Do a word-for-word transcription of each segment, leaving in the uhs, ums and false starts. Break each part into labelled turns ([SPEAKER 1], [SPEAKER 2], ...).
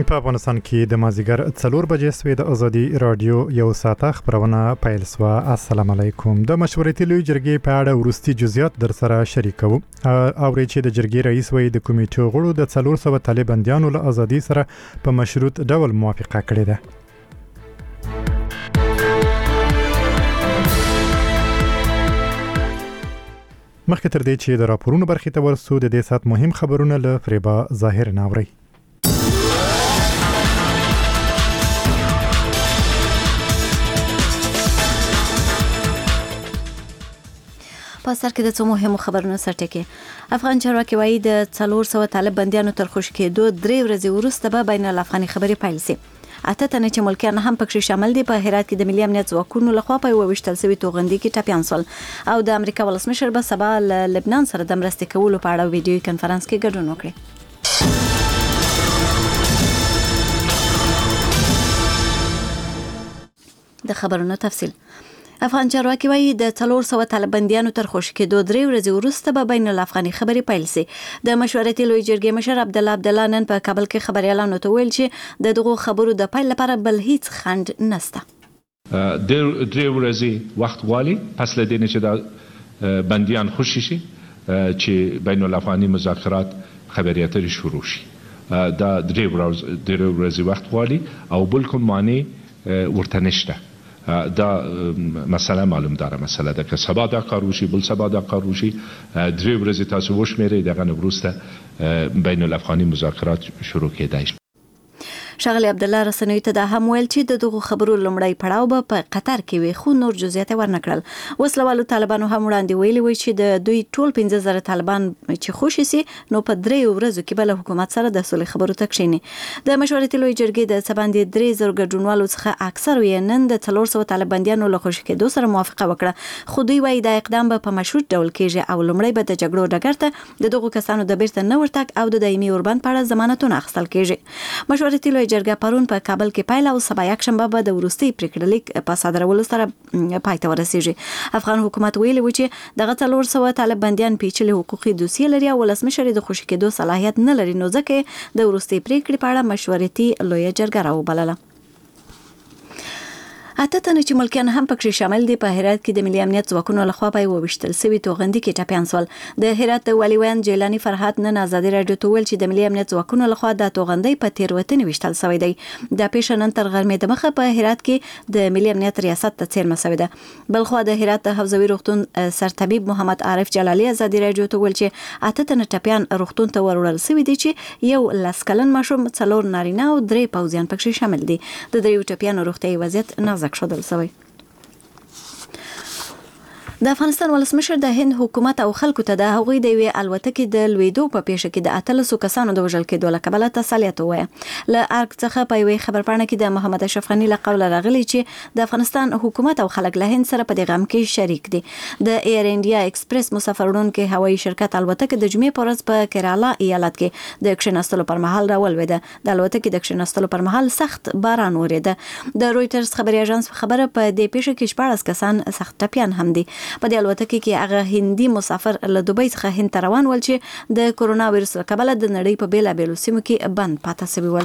[SPEAKER 1] په افغانستان کې د مازیګر څلور بجې سوې د ازادي رادیو یو ساعته خبرونه پیل سوه. السلام علیکم. د مشورتي لوی جرګې په اړه وروستي جزئیات در سره شریکو. اوري چې د جرګې رئیس وایي د کمیټو غړو د څلور سوه طالباندیانو له ازادي سره په مشروط ډول موافقه کړې ده. مخکې تر دې چې د راپورونو برخې ته ورسو، د دې سات مهم خبرونه له فریبا ظاهر ناوري.
[SPEAKER 2] په سر کې د څو مهمو خبرونو سرټکی. افغان چارواکي وایي د څلور سوه طالب بندیانو تر خوشي کېدو درې ورځې وروسته به بین الافغاني خبرې پیل شي. اته تنه چې ملکیان هم پکې شامل دي په هرات کې د ملي امنیت ځواکونو لخوا په یو وشتل سوي توغندي کې ټاپیان سول، او د امریکا ولسمشر به سبا له لبنان سره د مرستې کولو په اړه ویډیوي کنفرانس کې ګډون وکړي. د خبرونو تفصیل. افغان چارواکي وایي د څلور سوه طالباندیانو تر خوشي کېدو درې ورځې وروسته به بین الافغاني خبرې پیل شي. د مشورتي لوی جرګې مشر عبدالله عبدالله نن په کابل کې خبريالانو ته ویل چې د دغو خبرو د پیل لپاره بل هیڅ خنډ نشته.
[SPEAKER 3] درې ورځې وخت غواړي پس له دې نه چې د بندیان خوشي شي چې بین الافغاني مذاکرات خبري اترې شروع شي. دا درې ورځې وخت غواړي او بل کوم معنی ورته نشته. دا مسئله معلوم داره مسئله ده که سبا دا کار وشي بل سبا دا کار وشي درې ورځې تاسو وشمیرئ دغه نه وروسته بین الافغاني مذاکرات شروع کېدای شي.
[SPEAKER 2] ښاغلی عبدالله رسنوي ته دا هم ویل چې د دغو خبرو لومړی پړاو به په قطر کې وي، خو نور جزئیات ورنکړل. وسلوالو طالبانو هم وړاندې ویلي وي چې د دوی ټول پنځه زره طالبان چې خوشي سي نو په دریو ورځو کې به له حکومت سره د سولې خبرو ته کښیني. د مشورتي لوی جرګې د څه باندې درې زره ګډونوالو څخه اکثر یې نن د څلور سوه طالباندیانو له خوشي کېدو سره موافقه وکړه، خو دوی وایي دا اقدام به په مشروط ډول کېږي او لومړی به د جګړو ډګر ته د دغو کسانو د بیرته نه ورتګ او د دایمي اوربند په اړه ضمانتونه اخیستل کېږي. مشورتي لوی جرګه پرون په کابل کې پیل او سبا یکشنبه به د وروستي پریکړه لیک په صادرولو سره پای ته ورسیږي. افغان حکومت ویلي و چې دغه څلور سوه طالب بندیان پیچلي حقوقي دوسیې لري او ولسمشر د خوشي کېدو صلاحیت نه لري، نو ځکه د وروستي پریکړې په اړه مشورتي لویه جرګه راوبلله. اته تنه چې ملکیان هم پکې شامل دي په هرات کې د ملي امنیت ځواکونو لخوا په یو وشتل سوي توغندي کې ټاپیان سول. د هرات والي ویان جیلانی فرحات نن ازادي رادیو ته ویل چې د ملي امنیت ځواکونو لخوا د توغندي په تیروتنې وشتل سوی دی. د پیښه نن تر غرمې د مخه په هرات کې د ملي امنیت ریاست ته څیرمه سوی ده. بلخو د هرات د حوزوي روغتون سرطبيب محمد عارف جلالي ازادي رادیو ته ویل چې اته تنه ټاپیان روغتون ته وروړل سوي دي چې یو لس کلن ماشوم، څلور نارینه او درې پوځیان پکې شامل دي. د دریو ټاپیانو روغتیايي وضعیت نازک شدل سوی. د افغانستان ولسمشر د هند حکومت او خلکو ته د هغوی د یوې الوتکې د لوېدو په پیښه کې د اتلسو کسانو د وژل کېدو له کبله تسلیت ووایه. له ارګ څخه په یوې خبرپاڼه کې د محمد اشرف غني له قوله راغلی چې د افغانستان حکومت او خلک له هند سره په دې غم کې شریک دي. د ایر انډیا ایکسپریس مسافر وړونکي هوایي شرکت الوتکه د جمعې په ورځ په کیرالا ایالت کې د کښېناستلو پر مهال راولوېده. د الوتکې د کښېناستلو پر مهال سخت باران وریده. د رویټرز خبري اژانس خبره په دې پیښه کې شپاړس کسان سخت ټپیان هم دي. په دې الوتکه کې هغه هندي مسافر له دوبۍ څخه هند ته روان ول چې د کورونا وایرس له کبله د نړۍ په بیلابېلو سیمو کې بند پاتې شوي ول.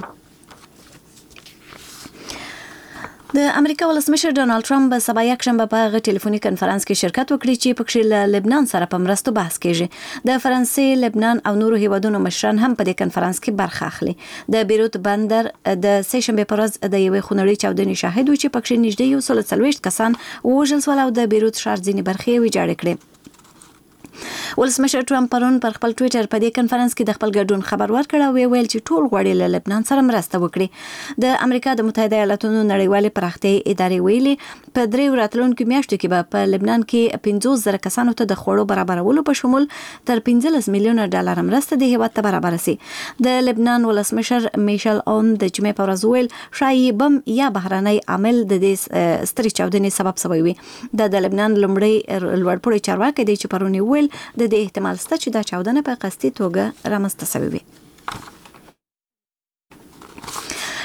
[SPEAKER 2] د امریکا ولسمشر ډونالد ټرمپ به سبا یکشنبه په هغه ټلیفوني کنفرانس کې شرکت وکړي چې پکې له لبنان سره په مرستو بحث کېږي. د فرانسې، لبنان او نورو هیوادونو مشران هم په دې کنفرانس کې برخه اخلي. د بیروت بندر د سه شنبه په ورځ د یوې خونړۍ چاودنې شاهد و چې پکې نږدې یو سل څلوېښت کسان ووژل شول او د بیروت ښار ځینې برخې ویجاړې کړې. ولسمشر ټرمپ پرون پر خپل ټویټر په دې کنفرانس کې د خپل ګډون خبر ورکړ او ویل چې ټول غواړي له لبنان سره مرسته وکړي. د امریکا د متحده ایالاتونو نړیوالې پراختیايي ادارې ویلي په دریو راتلونکو میاشتو کې به په لبنان کې پنځوس زره کسانو ته د خوړو برابرولو په شمول تر پنځلس میلیونه ډالر مرسته د هیواد ته برابر شي. د لبنان ولسمشر میشل اون د جمعې په ورځ ویل شایي بم یا بهرنی عامل د دې سترې چاودنې سبب شوی وي. د لبنان لومړی لوړپوړی چارواکي دی چې پرون ویل د دې احتمال شته چې دا چاودنه په قصدي توګه رامنځته شوې وي.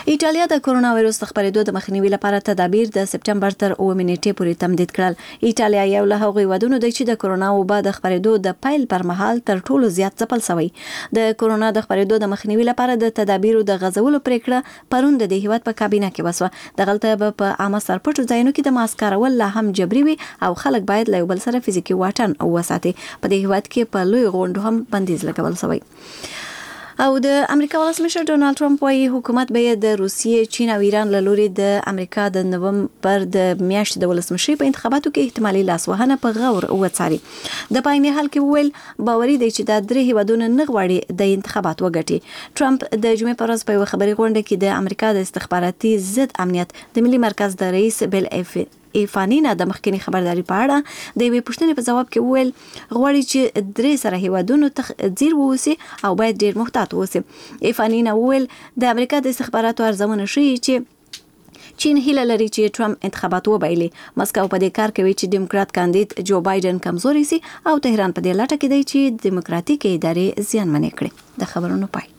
[SPEAKER 2] ایټالیا د کرونا وایروس د خپرېدو د مخنیوي لپاره تدابیر د سپټمبر تر اووه نیټې پورې تمدید کړل. ایټالیا یو له هغو هیوادونو دی چې د کرونا وبا د خپرېدو د پیل پر مهال تر ټولو زیات ځپل شوی. د کرونا د خپرېدو د مخنیوي لپاره د تدابیرو د غځولو پریکړه پرون د دې هیواد په کابینه کې وسوه. دغلته به په عامه سرپټو ځایونو کې د ماسک کارول لا هم جبري وي او خلک باید له یو بل سره فزیکي واټن وساتي. په دې هیواد کې په لوی غونډو هم بندیز لګول شوی. او د امریکا ولسمشر ډونالد ټرمپ وايي حکومت به د روسیې، چین او ایران له لوري د امریکا د نومبر د میاشتې د ولسمشرۍ په انتخاباتو کې احتمالي لاسوهنه په غور وڅاري. د پایني حل کې ویل باوري دی چې د درې هیوادونو نه غواړي د انتخابات وګټي. ټرمپ د جمعې په ورځ په یو خبري غونډه کې د امریکا د استخباراتي ضد امنیت د ملي مرکز د رئیس بیل اف ایفانینا د مخکنی خبرداري په اړه د یوې پوښتنې په جواب کې ویل غواړي چې درې سره هیوادونو تخزیر ووسی او باید ډیر محتاط ووسی. ایفانینا ویل د امریکا د استخباراتو ارزونه ښيي چې چین هیله لري چې ټرمپ انتخابات وبایلي. مسکو په دې کار کوي چې دیموکرات کاندید جو بایدن کمزوري سي او تهران په دې لټه کې دی چې دیموکراتیک ادارې زیانمنې کړي. د خبرونو پای.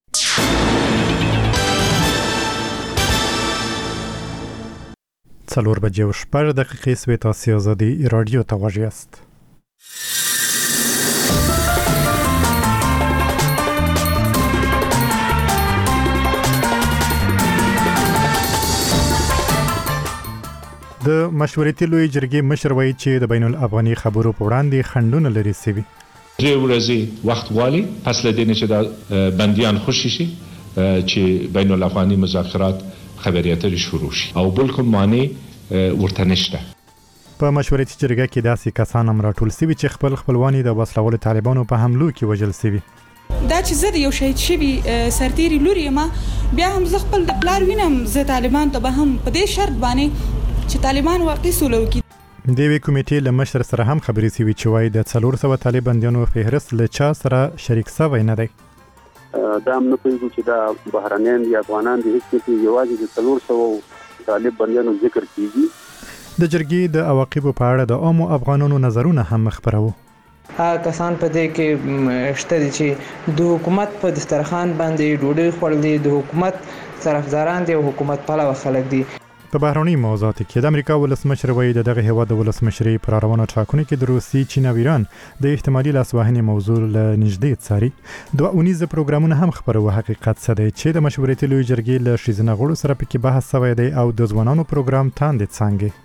[SPEAKER 1] څلور بجې او شپږ دقیقې سوې. تاسو آزادي رادیو ته غوږ یاست. د مشورتي لوی جرګې مشر وایي چې د بین الافغاني خبرو په وړاندې خنډونه لري سوي.
[SPEAKER 3] درې ورځې وخت غواړي پس له دې چې د بنديان خوشي شي چې بین الافغاني مذاکرات خبري اترې شروع شي او بل کوم معنی ورته نشته.
[SPEAKER 1] په مشورتي جرګه کې داسې کسان هم راټول شوي چې خپل خپلوانی د وسلوالو طالبانو په حملو کې وژل شوي.
[SPEAKER 4] دا چې زه د یو شهید شوي سرتیري لوري ما بیا هم زه خپل د پلار وینم زه طالبان ته به هم په دې شرط باندې چې طالبان واقعي سوله وکړي.
[SPEAKER 1] د یوې کمیټې له مشر سره هم خبرې شوي چې وایي د څلور سوه طالبانیانو فهرست له چا سره شریک شوی نه دی.
[SPEAKER 5] دا هم نه پوهېږو چې دا بهرنیان دي افغانان دي، هېڅ کې یوازې د څلور سوه طالب بندیانو ذکر کېږي.
[SPEAKER 1] د جرګې د عواقبو په اړه د عامو افغانانو نظرونه هم خپروو.
[SPEAKER 6] هغه کسان په دې کې شته دي چې د حکومت په دسترخوان باندې ډوډۍ خوړل دي، د حکومت طرفداران دي او حکومت پلوه خلک دي.
[SPEAKER 1] په بهرني موضوعاتو کې د امریکا ولسمشر وایي د دغه هیواد د ولسمشرۍ پر روانو ټاکنو کې د روسي، چین او ایران د احتمالي لاسوهنې موضوع له نږدې څاري. دوه اونیزه پروګرامونه هم خپروي. حقیقت څه دی چې د مشورتي لوی جرګې له ښځینه غړو سره پکې بحث شوی دی او د ځوانانو پروګرام تاندې څانګې.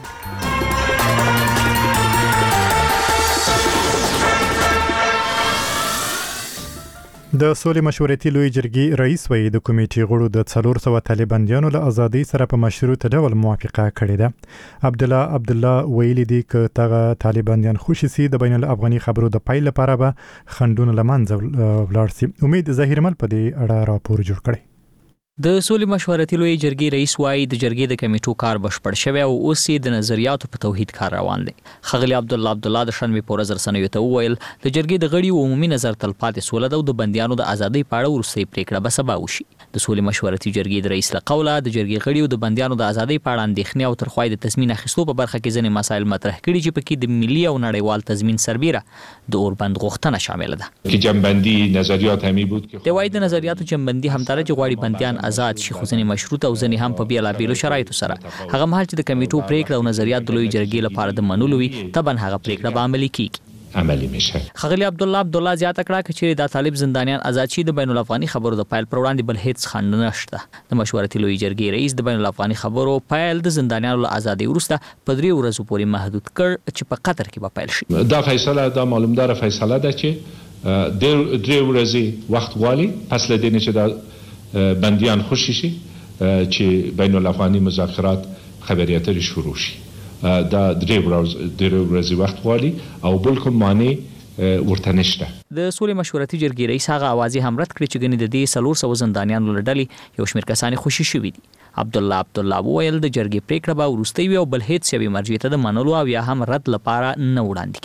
[SPEAKER 1] د سولې مشورتي لوی جرګې رئیس وایي د کمیټې غړو د څلور سوه طالبانیانو له ازادۍ سره په مشروط ډول موافقه کړې ده. عبدالله عبدالله ویلي دی چې دغه طالبانیان خوشي سي د بین الافغاني خبرو د پیل لپاره به خنډونه له منځه ولاړ سي. امید ظاهرمل په دې اړه راپور جوړ کړی.
[SPEAKER 7] د سولې مشورتي لوی جرګې رئیس وايي د جرګې د کمیټو کار بشپړ شوی او اوس یې د نظریاتو په توحید کار روان دی. ښاغلي عبدالله عبدالله د شنبې په ورځ رسنیو ته وویل د جرګې د غړیو عمومي نظر تلپاتې سوله ده او د بندیانو د ازادۍ په اړه وروستۍ پریکړه به سبا وشي. د سولې مشورتي جرګې د رئیس له قوله د جرګې غړیو د بندیانو د ازادۍ په اړه اندېښنې او تر خوای د تضمین اخیستو په برخه کې ځینې مسایل مطرح کړي چې پکې د ملي او نړیوال تضمین سربیره د اوربند غوښتنه شامل ده.
[SPEAKER 3] که جنبندی نظریات همی بود که
[SPEAKER 7] د وای د نظریاتو جنبندی هم تر چې غواړي بندیان آزاد شي، خو ځینې مشروط او ځینې هم په بیلابیلو شرایطو سره. هغه مهال چې د کمیټو پریکړه او نظریات د لوی جرګې لپاره د منلو وي طبعا هغه پریکړه به عملي کیږي.
[SPEAKER 3] عملی میشه.
[SPEAKER 7] ښاغلي عبدالله عبدالله زیاته کړه چې دا طالب زندانیان آزاد شي د بین الافغاني خبرو د پیل پر وړاندې بل هیڅ خنډ نشته. د مشورتي لوی جرګې رئیس د بین الافغاني خبرو پیل د زندانیانو له ازادۍ وروسته په درې ورځو پورې محدود کړ چې په قطر کې به پیل شي.
[SPEAKER 3] دا فیصله دا معلومدار فیصله ده چې درې ورځې وخت غواړي پس له دې چې دا بندیان خوشي شي چې بین الافغاني مذاکرات خبري اترې شروع شي. دا درې ورځې وخت غواړي او بل کوم معنی ورته نشته.
[SPEAKER 7] د سولې مشورتي جرګې رئیس هغه اوازې هم رد کړې چې ګنې د دې څلور سوه زندانیانو له ډلې یو شمېر کسان خوشي شوي دي. عبدالله عبدالله وویل د جرګې پریکړه به وروستۍ وي او بل هیڅ یوې مرجع ته د منلو او یا هم رد لپاره نه وړاندې کیږي.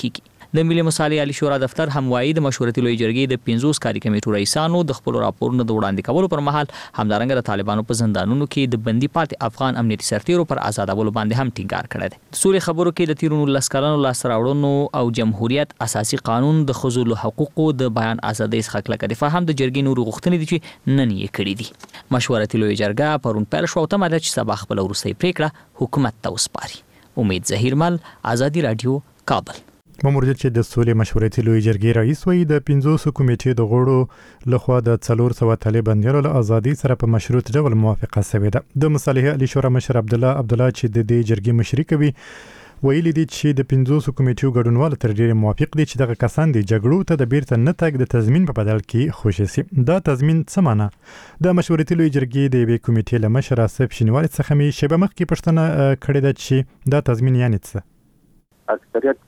[SPEAKER 7] د ملي مصالحې عالی شورا دفتر هم وایي د مشورتي لوی جرګې د پنځوس کاري کمیټو رئیسانو د خپل راپورونو د وړاندې کولو پر مهال همدارنګه د طالبانو په زندانونو کې د بندي پاتې افغان امنیتي سرتیرو پر آزادولو باندې هم ټینګار کړی دی. د سولې خبرو کې د تیرو نولس کلونو لاسته راوړنو او جمهوریت اساسي قانون د ښځو له حقوقو د بیان ازادۍ څخه کلکه دفاع هم د جرګې نورو غوښتنې دي چې نن یې کړې دي. مشورتي لوی جرګه پرون پیل شوه او تمه ده چې سبا خپله وروستۍ پرېکړه حکومت ته وسپاري. امید ظهیرمل، ازادي راډیو، کابل.
[SPEAKER 1] مامور چې د سولې مشورتي لوی جرګې رئیس وایي د پنځوس کمیټې د غړو لخوا د څلور سوه طالبانیانو له ازادۍ سره په مشروط ډول موافقه شوې ده. د مصالحې عالی شورا مشر عبدالله عبدالله چې د دې جرګې مشري کوي ویلي دي چې د پنځوس کمیټو ګډونوال تر ډیره موافق دي چې دغه کسان د جګړو ته د بیرته نه تګ د تضمین په بدل کې خوشي سي. دا تضمین څه معنی؟ د مشورتي لوی جرګې د یوې کمیټې له مشر آصف شینواري څخه مې شیبه مخکې پوښتنه کړې ده چې دا تضمین یعنی څه؟
[SPEAKER 5] اکثریت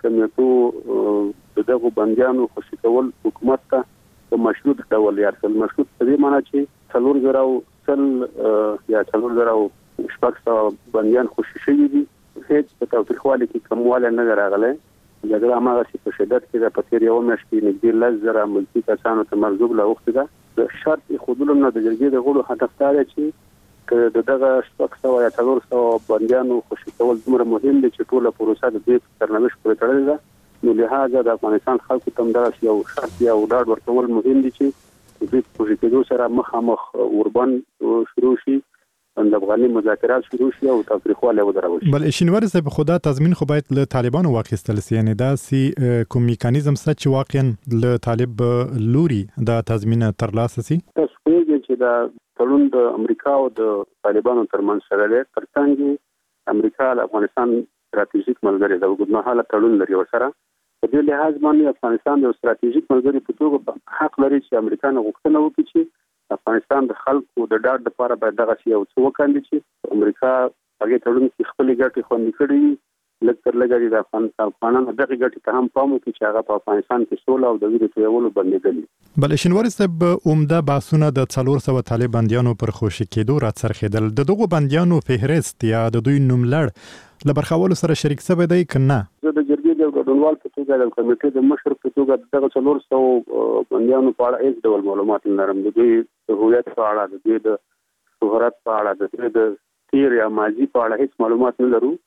[SPEAKER 5] کمیټو دغه بندیانو خوشي کول حکومت ته په مشروط ډول یا سل مشروط په دې معنی چې څلور زره او سل یا څلور زره او شپږ سوه بندیان خوشي شوي دي. هیڅ په تاوتریخوالي کې کموالی نه راغلی. جګړه هماغسې په شدت کې ده. په تېر یوه میاشت کې نږدې لس زره ملکي کسانو ته مرزوب لاوښتې ده. د شرط ایښودلو نه د جرګې د غړو هدف دا دی چې که د دغه شپږ سوه یا څلور سوه بندیانو خوشي کول دومره مهم دي چې ټوله پروسه د دوی په سرنوشت پورې تړلې ده، نو لهذا د افغانستان خلکو ته همدغسې یو شرط یا ډاډ ورکول مهم دي چې د دوی په خوشي کېدو سره مخامخ اوربند شروع شي، د افغاني مذاکرات شروع شي او تاوتریخوالی ودرول شي.
[SPEAKER 1] بل شینواري صاحب، خو دا تضمین خو باید له طالبانو واخیستل سي، یعنې داسې کوم میکانیزم شته چې واقعا له طالب لوري دا تضمین ترلاسه سي؟
[SPEAKER 5] تاسو پوهېږئ چې دا تړون د امریکا او د طالبانو ترمنځ سره دی. تر څنګ یې امریکا له افغانستان ستراتیژیک ملګری ده، اوږدمهاله تړون لري ورسره. په دې لحاظ باندې افغانستان د یو ستراتیژیک ملګري په توګه حق لري چې امریکا نه غوښتنه وکړي چې افغانستان د خلکو د ډاډ لپاره باید دغسې یو څه وکاندي چې امریکا هغې تړون کې خپلې ګټې خوندي کړي وي. لږ تر لږه د افغانانو دغې ګټې ته هم پام وکړي چې هغه په افغانستان کې سوله او د وینې تویولو بندېدلي.
[SPEAKER 1] بل شینواري صاحب، عمده بحثونه د څلور سوه طالب بندیانو پر خوشي کېدو راڅرخېدل. د دغو بندیانو فهرست یا د دوی نوملړ له برخولو سره شریک شوی دی که نه؟
[SPEAKER 5] زه د جرګې د ګډونوال په توګه د کمیټې د مشر په توګه دغه څلور سوه بندیانو په اړه هېڅ ډول معلومات نه لرم. د دوی د هویت په اړه، د دوی د شهرت په اړه، د دوی د تیر یا ماضي په اړه هېڅ معلومات نه لرو.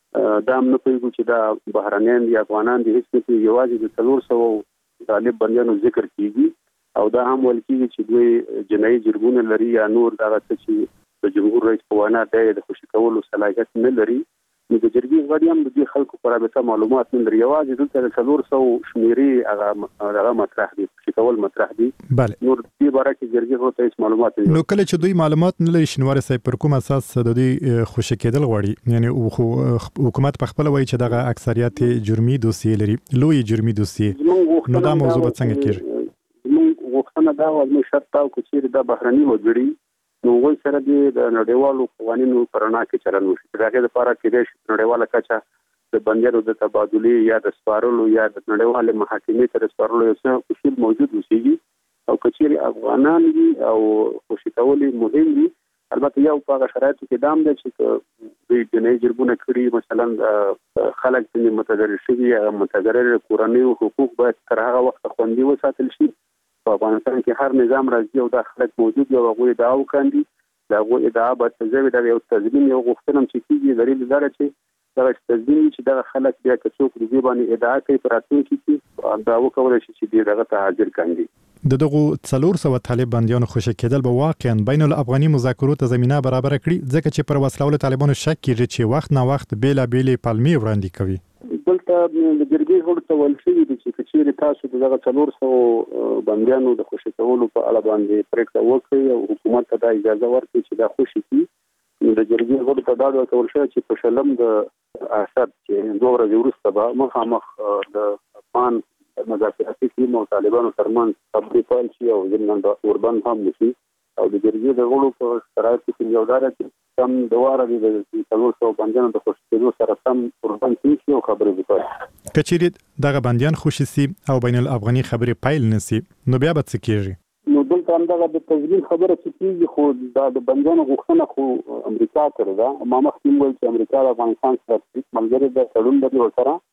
[SPEAKER 5] دا هم نه پوهېږو چې دا بهرنیان دي افغانان دي، هېڅ نه پوهېږو. یوازې د څلور سوه طالب بندیانو ذکر کېږي او دا هم ویل کېږي چې دوی جنایي جرمونه لري یا نور دغه څه چې د جمهور رئیس په وینا دی د خوشي کولو صلاحیت نه لري. نو د جرګې غړي هم د دې خلکو په رابطه معلومات نه لري. یوازې دلته د څلور سوه شمېرې هغه هغه مطرح دي، خوشي کول مطرح دي.
[SPEAKER 1] بله،
[SPEAKER 5] نور دې باره کې جرګې غړو ته هېڅ معلومات نه لري.
[SPEAKER 1] نو کله چې دوی معلومات نه لري، شینواري صاحب، پر کوم اساس د دوی خوشي کېدل غواړي؟ یعنې خو حکومت په خپله وایي چې دغه اکثریت جرمي دوسیې لري، لوی جرمي دوسیې. نو دا موضوع به څنګه کېږي؟
[SPEAKER 5] زموږ غوښتنه دا وه، زموږ شرط دا و که چېرې دا بهرني وګړي نو هغوی سره دې د نړیوالو قوانینو په رڼا کې چلند وشي. د هغې دپاره کېدای شي په نړیواله کچه د بندیانو د تبادلې یا د سپارلو یا د نړیوالې محاکمې ته د سپارلو یو څه اصول موجود اوسېږي. او که چېرې افغانان وي او خوشي کول یې مهم وي، البته یو په هغه شرایطو کې دا هم ده چې که دوی جنایي جرمونه کړي، مثلا خلک ځینې متضرر شوي، هغه متضرر کورنیو حقوق باید تر هغه وخته خوندي وساتل شي. په افغانستان کې هر نظام راځي او دا خلک موجود وي او هغوی ادعا وکاندي، د هغوی ادعا باید تجزیه وي. دا یو تضمین، یو غوښتنه هم چې کېږي دلیل دا ده چې دغه تضمین وي چې دغه خلک بیا که څوک د دې باندې ادعا کوي په راتلونکي کې ادعا وکولی شي چې دوی دغه ته حاضر کاندي.
[SPEAKER 1] د دغو څلور سوه طالب بندیانو خوشي کېدل به واقعا بین الافغاني مذاکرو ته زمینه برابره کړي، ځکه چې پر وسلهوالو طالبانو شک کېږي چې وخت نه وخت بېلابېلې پلمې وړاندې کوي.
[SPEAKER 5] دلته د جرګې غړو ته ویل شوي دي چې که چېرې تاسو د دغه څلور سوو بندیانو د خوشي کولو په اړه باندې پرېکړه وکړئ او حکومت ته دا اجازه ورکړي چې دا خوشي کړي، نو د جرګې غړو ته ډاډ ورکول شوی چې په شلم د اسد چې دوه ورځې وروسته به مخامخ د افغان مذاکراتي ټیم او طالبانو ترمنځ خبرې پیل شي او ضمن د اوربند هم وشي. او د جرګې د غړو په شرایطو کې یو دا ده چې سم د واره د څلور سوه بندیانو د خوشي کېدو سره سم اوربند تېر شي او خبرې وکړي.
[SPEAKER 1] که چېرې دغه بندیان خوشي سي او بین الافغاني خبرې پیل نه سي، نو بیا به څه کېږي؟
[SPEAKER 5] نو دلته همدغه د تضمین خبره چې کېږي، خو دا د بندیانو غوښتنه خو امریکا کړې ده. ما مخکې وویل چې امریکا د افغانستان ستراتیژیک ملګری ده، تړون لري ورسره.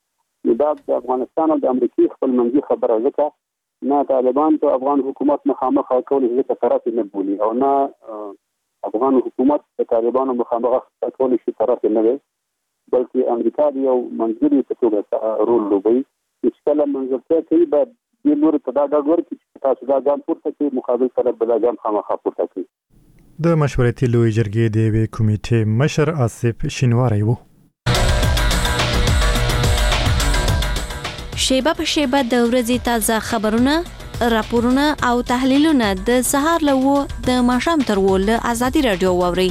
[SPEAKER 5] دا د افغانستان او د امریکای خپل منځي خبره ځکه نه طالبان ته افغان حکومت مخامخ کول هیڅ طرف نه بولي او نه افغان حکومت د طالبانو مخامخ کول شي طرف نه وي بلکې امریکا یو منځري په توګه رول لوبي چې کله منځته کوي به د نور په دا ډول کې تاسو دا ځان پورته کوي مقابل طرف به دا ځان خامخا پورته کوي.
[SPEAKER 1] د مشورتي لوی جرګې د وی کمیټې مشر آصف شینواری وو.
[SPEAKER 2] شیبه په شیبه د ورځې تازه خبرونه، راپورونه او تحلیلونه د سهار له و د ماښام تر و له ازادي رادیو واوري.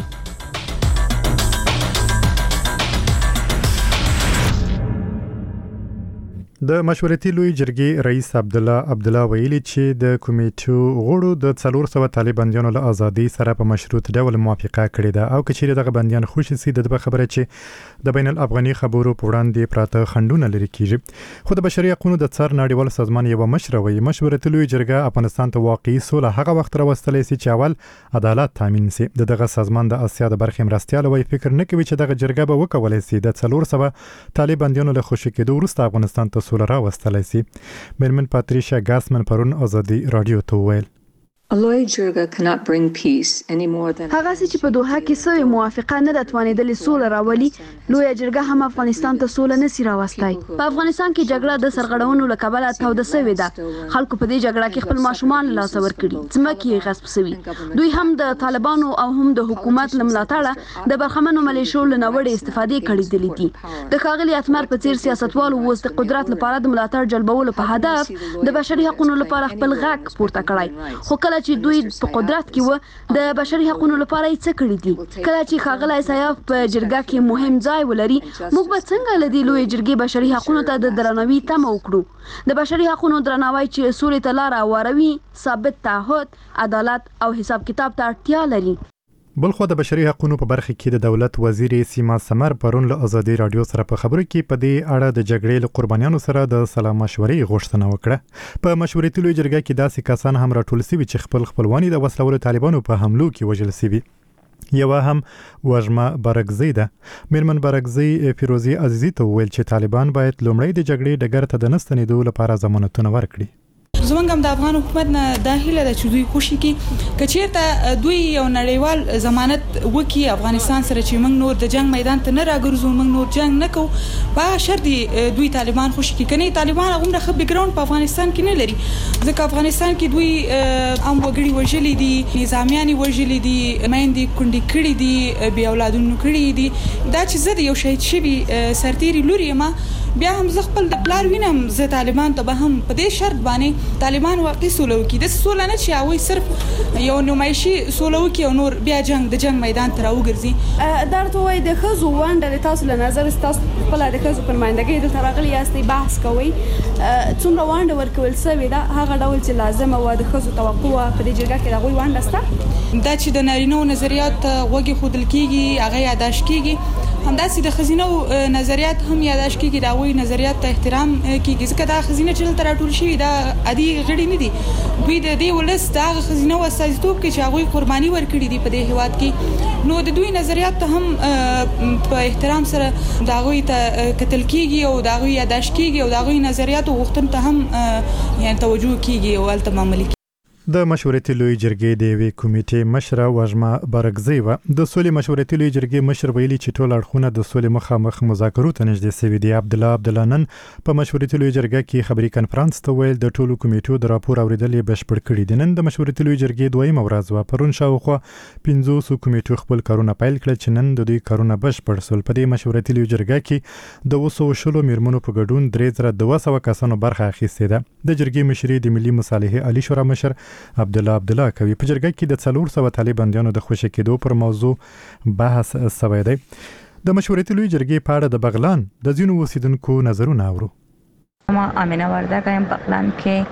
[SPEAKER 1] د مشورتي لوی جرګې رئیس عبد الله عبد الله ویلي چې د کمیټو غړو د څلور سوه طالبانیانو له ازادي سره په مشروط ډول موافقه کړې ده او کچېرې دغه بندیان خوشي سي د خبره چې د بین الافغاني خبرو په وړاندې پراته خندونه لري کیږي. خو د بشري حقوقو د څار نړیوال سازمان یو مشر وایي مشورتي لوی جرګه افغانستان ته واقعي سوله هغه وخت راوستلی سي چې اول عدالت تامین سي. دغه سازمان د اسیا د برخې مرستيال وایي فکر نه کوي چې دغه جرګه به وکولای سي د څلور سوه طالبانیانو له خوشي کېدو وروسته افغانستان ته سوله راوستلی سي. میرمن پاتریشا ګاسمن پرون ازادي رادیو ته وویل
[SPEAKER 8] هغه چې په دوحه کې سوی موافقه نه د توانېدلې سوله راولي لویه جرګه هم افغانستان ته سوله نسی راوستای. په افغانستان کې جګړه د سرغړونو له کبله توده سوې ده. خلکو په دې جګړه کې خپل ماشومان له لاسه ورکړي، ځمکې یې غصب سوي. دوی هم د طالبانو او هم د حکومت له ملاتړه د برخمنو ملیشو له ناوړې استفادې کړې دي دي. د ښاغلي اتمر په څیر سیاستوالو اوس د قدرت لپاره د ملاتړ جلبولو په هدف د بشري حقوقو لپاره خپل غږ پورته کړی. خو کله چې دوی په قدرت کې و د بشري حقوقو لپاره یې څه کړی دي؟ کله چې ښاغلی سیاف په جرګه کې مهم ځای ولري موږ به څنګه له دې لویې جرګې بشري حقوقو ته د درناوي تمه وکړو؟ د بشري حقوقو درناوی چې سولې ته لاره هواروي ثابت تعهد، عدالت او حساب کتاب ته اړتیا لري.
[SPEAKER 1] بلخو د بشري حقوقو په برخه کې د دولت وزیر سیما سمر پرون له ازادي رادیو سره په خبرو کې په دې اړه د جګړې له قربانیانو سره د سلا مشورې غوښتنه وکړه. په مشورتي لوی جرګه کې داسې کسان هم راټول شوي چې خپل خپلواني د وسلوالو طالبانو په حملو کې وژل شوي. یو هم وژمه برګزی ده. میرمن برګزی فیروزی عزیزی ته وویل چې طالبان باید لومړی د جګړې ډګر ته د نستنېدو لپاره ضمانتونه ورکړي.
[SPEAKER 4] زمونږ هم د افغان حکومت نه دا هیله ده چې دوی خوشي کی کچیرته دوی یو نړیوال ضمانت وکي افغانستان سره چې موږ نور د جنگ میدان ته نه راګرځو، موږ نور جنگ نه کوو. په شرط دوی طالبان خوشي کی کني طالبان هغه نه خبي ګراوند په افغانستان کې نه لري ځکه افغانستان کې دوی ام وګړي وژلي دي، نظامیان وژلي دي، مېندې کونډې کړې دي، بیا اولادونو کړې دي. دا چې زه د یو شهید شوی سرتيري لوري ما بیا هم زه خپل د پلار وینم زه طالبان ته به هم په دې شرط باندې طالبان واقعي سوله وکړي. د سوله نه چې هغوی صرف یو نمایشي سوله وکړي او نور بیا جنگ د جنگ میدان ته راوګرځي.
[SPEAKER 8] دا ورته وایي د ښځو ونډه د تاسو له نظر ستاسو خپله د ښځو په نمایندګۍ دلته راغلي یاستئ بحث کوئ څومره ونډه ورکول سوې ده هغه ډول چې لازمه وه د ښځو توقع وه په دې جرګه کې د هغوی ونډه شته؟
[SPEAKER 4] دا چې د نارینه‌و نظریات غوږې ښودل کېږي هغه یاداشت کېږي، همداسې د ښځینه‌و نظریات هم یاداشت کېږي، د هغوی نظریات ته احترام کېږي ځکه دا ښځینه چې دلته راټول شوي دا عادي غړي نه دي. دوی د دې ولس د هغه ښځینه‌و استازیتوب کوي چې هغوی قرباني ورکړي دي په دې هېواد کې. نو د دوی نظریات ته هم په احترام سره د هغوی ته کتل کېږي او د هغوی یاداشت کېږي او د هغوی نظریاتو غوښتنو ته هم یعنې توجه کېږي او هلته معاملې کېږي.
[SPEAKER 1] د مشورتي لوی جرګې د یوې کمیټې مشره وژمه برګزی وه. د سولې مشورتي لوی جرګې مشر ویلي چې ټول اړخونه د سولې مخامخ مذاکرو ته نږدې سوي دي. عبد الله عبد الله نن په مشورتي لوی جرګه کې خبري کنفرانس ته ویل د ټولو کمیټو د راپور اوریدل یې بشپړ کړي دي. نن د مشورتي لوی جرګې دویمه ورځ وه. پرون شاوخوا پنځوسو کمیټو خپل کارونه پیل کړل چې نن د دوی کارونه بشپړ سول. په دې مشورتي لوی جرګه کې د اوه سوه شلو میرمنو په ګډون درې زره دوه سوه کسانو برخه اخیستې ده. د جرګې مشري د ملي مصالحې عالی شورا مشر عبد الله عبد الله کوي. په جرګه کې د څلور سوه طالبانیانو د خوشي کېدو پر موضوع بحث شوی دی. د مشورتي لوی جرګې په اړه د بغلان د ځینو اوسیدونکو نظرونه اورو.
[SPEAKER 9] ما امینه وردګ یم بغلان کې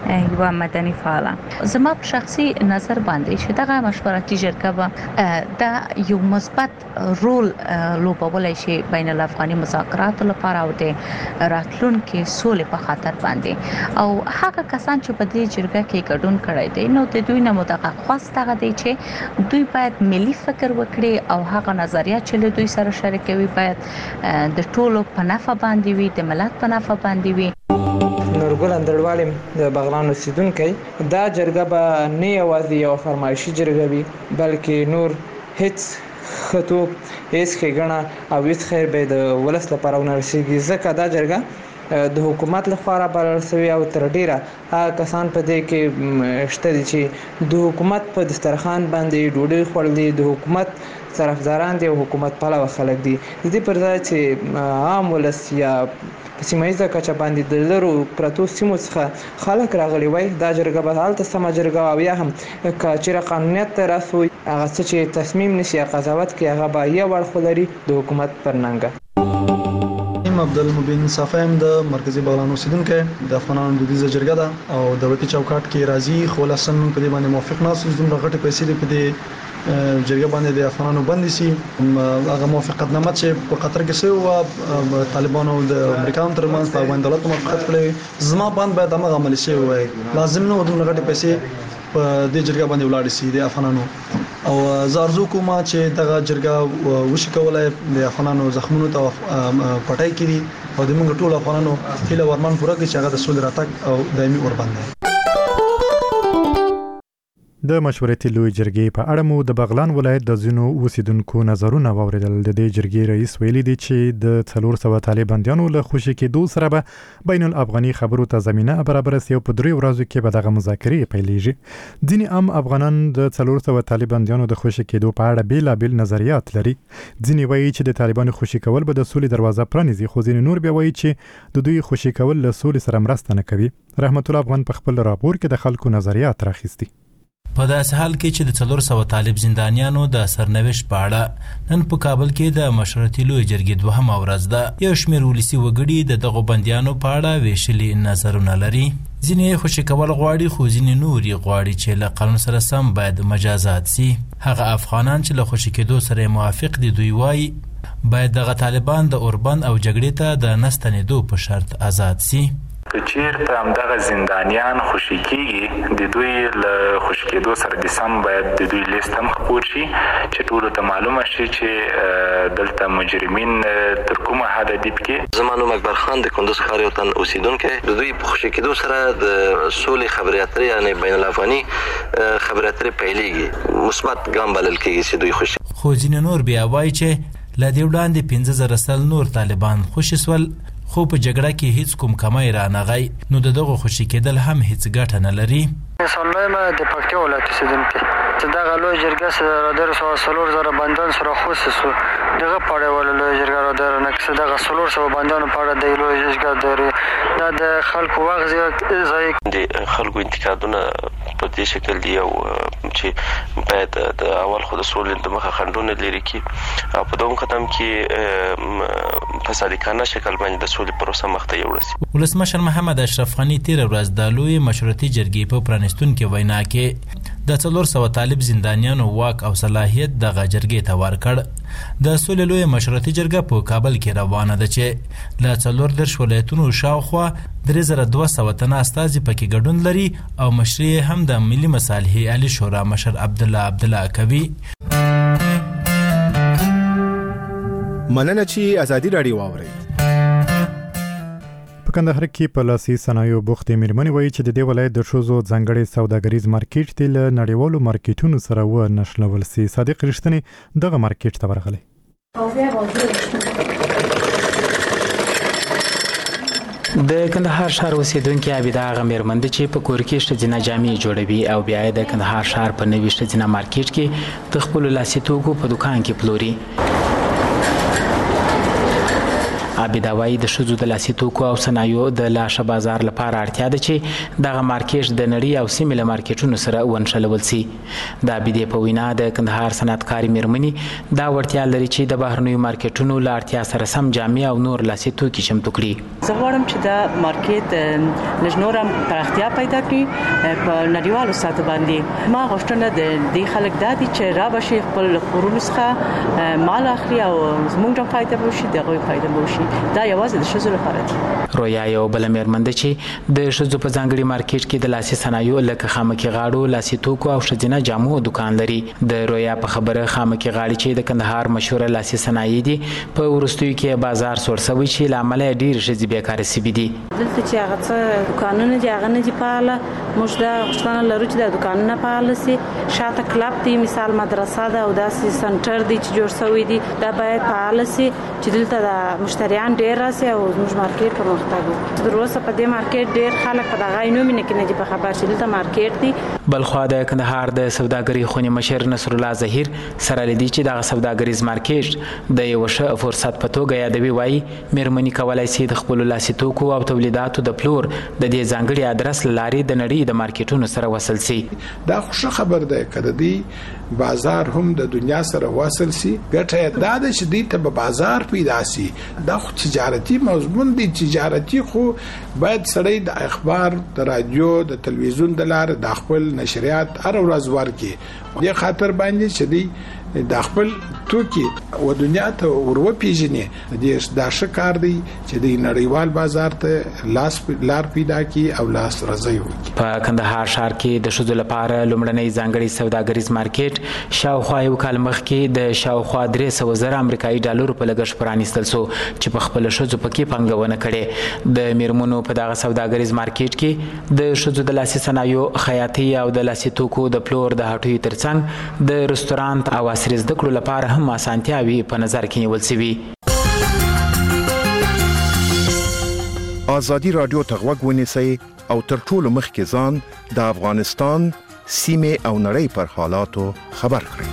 [SPEAKER 9] یو مدني فعال. زما په شخصي نظر باندې چې دغه مشورتي جرګه به د یو مثبت رول لوبولای شي بین الافغاني مذاکراتو لپاره او د راتلونکو سولې په خاطر باندې، او هغه کسان چې په دې جرګه کې ګډون کړی دي نو د دوی نه مدغه خواسته غدي چې دوی باید ملي فکر وکړي او هغه نظریات چې دوی سره شریکوي باید د ټولو په نفع باندې وي، د ملت په نفع باندې وي.
[SPEAKER 6] نورګل اندړوالم د بغلان اوسیدونکی، دا جرګه به نه یوازې یو فرمایشي جرګه وي بلکې نور هیڅ خطو هیڅ ښېګڼه او هیڅ خیر به د ولس لپاره ونه رسېږي، ځکه دا جرګه د حکومت لپاره بلل شوې او تر ډیره هغه کسان په دې کې شته دي چې د حکومت په دسترخوان باندې ډوډۍ خوړلې، د حکومت طرفداران دي او حکومت پلوه خلک دي. د دې پر ځای چې عام ولس یا په سیمه ییزه کچه باندې د لرو پرتو سیمو څخه خلک راغلي وای، دا جرګه به هلته سمه جرګه او یا هم که چېرې قانونیت ته راسوي هغه څه چې تصمیم نیسي یا قضاوت کوي هغه به یو اړخ ولري د حکومت پر ننګه.
[SPEAKER 10] عبدالمبین صافیم د مرکزی بغلان اوسیدونکی، د افغانانو دودیزه جرګه ده او دولتي چوکاټ کې راځي، خو لسن په دې باندې موافق نه اوسو. دومره غټې پیسې دي په دې جرګه باندې د افغانانو بندي سي. هغه موافقتنامه چې په قطر کې شوی و طالبانو د امریکا هم ترمنځ په باندې دولت موافقت کړی، زما باندې باید هغه عملي شي وای. لازم نه دومره غټې پیسې په دې جرګه باندې ولاړ سي د افغانانو، او زه ارزو کوم چې دغه جرګه وشي کولای د افغانانو زخمونو ته پټای کړي او د موږ ټول افغانانو هیله ورمان پوره کړي چې هغه د سولې راتګ او دایمي اوربند وي.
[SPEAKER 1] د مشورتي لوی جرګې په اړه مو د بغلان ولایت د ځینو اوسیدونکو نظرونه واوریدل. د دې جرګې رئیس ویلي دی چې د څلور سوه طالباندیانو له خوشي کېدو سره به بین الافغاني خبرو ته زمینه برابره سي او په درې ورځو کې به دغه مذاکرې پیلېږي. ځینې عام افغانان د څلور سوه طالباندیانو د خوشي کېدو په اړه بېلابېل نظریات لري. ځینې وایي چې د طالبانو خوشي کول به د سولې دروازه پرانیزي، خو ځینې نور بیا وایي چې د دوی خوشي کول له سولې سره مرسته نه کوي. رحمت الله افغان په خپل راپور کې د خلکو نظریات راخیستي.
[SPEAKER 11] په داسې حال کې چې د څلور سوه طالب زندانیانو د سرنوشت په اړه نن په کابل کې د مشورتي لوی جرګې دوهمه ورځ ده. یو شمېر ولسي وګړي د دغو بندیانو په اړه ویشلي نظرونه لري. ځینې خوشي کول غواړي، خو ځینې نور یې غواړي چې له قانون سره سم باید مجازات سي. هغه افغانان چې له خوشي کېدو سره موافق دي دوی وایي باید دغه طالبان د اوربند او جګړې ته د نه ستنېدو په شرط آزاد سي.
[SPEAKER 12] که چیرته همدغه زندانیان خوشي کېږي د دوی له خوشي کېدو سره د سم باید د دوی لیست هم خپور شي چې ټولو ته معلومه شي چې دلته مجرمین تر کومه حده دي پکې.
[SPEAKER 13] زما نوم اکبر خان د کندوز ښار یو تن اوسیدونکی. د دوی په خوشي کېدو سره د سولې خبرې اترې یعنې بین الافغاني خبرې اترې پیلېږي، مثبت ګام بلل کېږي چې دوی خوشي.
[SPEAKER 11] خو ځینې نور بیا وایي چې له دې وړاندې پنځه زره سل نور طالبان خوشي سول، خو په جګړه کې هیڅ کوم کمای را نغی، نو د دغه خوشي کېدل هم هیڅ ګټه نه لري.
[SPEAKER 14] سلام د پکتیا ولایت اوسیدونکی. چې دغه لوی جرګه سره در سوه څلور زره بندیان سره خصوصو دغه په اړه ول لوی جرګه را در نه کړه. دغه څلور سوه بندیانو په اړه د لوی جرګه در دا د خلکو وخت ځای
[SPEAKER 13] د خلکو انتقادونه په دې شکل دی او چې باید د اول خو د سولې د مخه خنډونه لري کی او په دوم قدم کې په صادقانه شکل باندې د سولې پروسه مخته یوړي.
[SPEAKER 11] ولسمشر محمد اشرف غنی تیر ورځ د لوی مشورتي جرګې په پرانستونکو وینا کې د څلور سوه طالب زندانیانو واک او صلاحیت دغه جرګې ته ورکړ. د سولې لوی مشورتي جرګه په کابل کې روانه ده چې له څلور دېرش ولایتونو شاوخوا درې زره دوه سوه تنه استازي پکې ګډون لري او مشري هم د ملي مصالحې علي شورا مشر عبدالله عبدالله کوي.
[SPEAKER 15] مننه چې ازادي راډیو واورئ.
[SPEAKER 1] په کندهار کې په لاسي صنایعو بوختې میرمنې وایي چې د دې ولایت د ښځو ځانګړی سوداګریز مارکیټ دی له نړیوالو مارکیټونو سره ونښلول سي. صادق رښتینی دغه مارکیټ ته ورغلی.
[SPEAKER 16] د کندهار ښار اوسیدونکي عابده هغه میرمن ده چې په کور کې ښځینه جامې جوړوي او بیا یې د کندهار ښار په نوي ښځینه مارکیټ کې د خپلو لاسي توکو په دوکان کې پلوري. عابداوی د شذو د لاسي توکو او صنایعو د لاشه بازار لپاره اړتیا ده چې دغه مارکیټ د نړۍ او سیمې له مارکیټونو سره ونښلول سي. د عابدې په وینا د کندهار صنعتکاري میرمنې دا وړتیا لري چې د بهرنیو مارکیټونو له اړتیا سره سم جامې او نور لاسي توکي چمتو کړي.
[SPEAKER 17] زه غواړم چې دا مارکیټ لږ نور هم پراختیا پیدا کړي په نړیوالو سطح باندې. ما غوښتنه د دې خلک دا دي چې را بشي خپل کورونو څخه مال اخلي او زموږ هم فایده وشي دغه فایده وشي. دا یوازې د ښځو لپاره دی.
[SPEAKER 16] رویا یو بل میرمن ده چې د ښځو په ځانګړي مارکیټ کې د لاسي صنایعو لکه خامکي غاړو لاسي توکو او ښځینه جامو دکان لري. د رویا په خبره خامکي غاړي چې د کندهار مشهور لاسي صنایع دي په ورستیو کې بازار سور سوي چې لامل ډیر ښځې بیکاره سوي دي.
[SPEAKER 18] دلته چې هغه څه دکانونه دي هغه نه دي فعاله. موږ دا غوښتنه لرو چې د دکانونه فعال سي. شاته کلب دی مثال مدرسه ده او داسې سنټر دی چې جوړ شوی دی دا باید فعال سي چې دلته د مشتریان ډیر راسي او زموږ مارکیټ پرمختګ وکړي. تر اوسه په دې مارکیټ ډیر خلک په دغه عینو مینه کې نه دي په خبر چې دلته مارکیټ دی.
[SPEAKER 16] بلخوا د کندهار د سوداګرۍ خونې مشر نصر الله ظهیر سره لیدي چې دغه سوداګریز مارکیټ د یو ښه فرصت په توګه یادوي. وایي میرمنې کولای شي د خپلو لاسي توکو او تولیداتو د پلور د دې ځانګړي ادرس له لارې د نړۍ د مارکیټونو سره وصل سي.
[SPEAKER 19] دا خوشا خبر ده کده دی بازار هم د دنیا سره واصل سي. ګټه دا ده چې دی ته بازار پیدا سي. دا خو تجارتي مضمون دی. تجارتي خو باید سړی د اخبار د رادیو د تلویزیون د لارې د خپل نشریات هر ورځ ورکړي. دې خاطر باندې چې دی د خپل توکي او دنیا ته ورو پیژنې د دا شکار دی چې د نړیوال بازار ته لاس لار پیدا کی او لاس رضای وکړي.
[SPEAKER 16] په کندهار ښار کې د ښځو لپاره لومړنی ځانګړي سوداګریز مارکیټ شاوخوا یو کال مخکې د شاوخوا درې سوه زره امریکایي ډالرو په لګښت پرانیستل سو چې په خپل ښځو پکې پانګونه کړې. د میرمنو په دغه سوداګریز مارکیټ کې د ښځو د لاسي صنایعو خیاطي او د لاسي توکو د پلور د هټیو ترڅنګ د رستورانت او عصري زده کړو لپاره هم اسانتیاوې په نظر کې نیول شوي.
[SPEAKER 20] ازادي رادیو ته غوږ ونیسئ او تر ټولو مخکې ځان د افغانستان سیمې او نړۍ پر حالاتو خبر کړئ.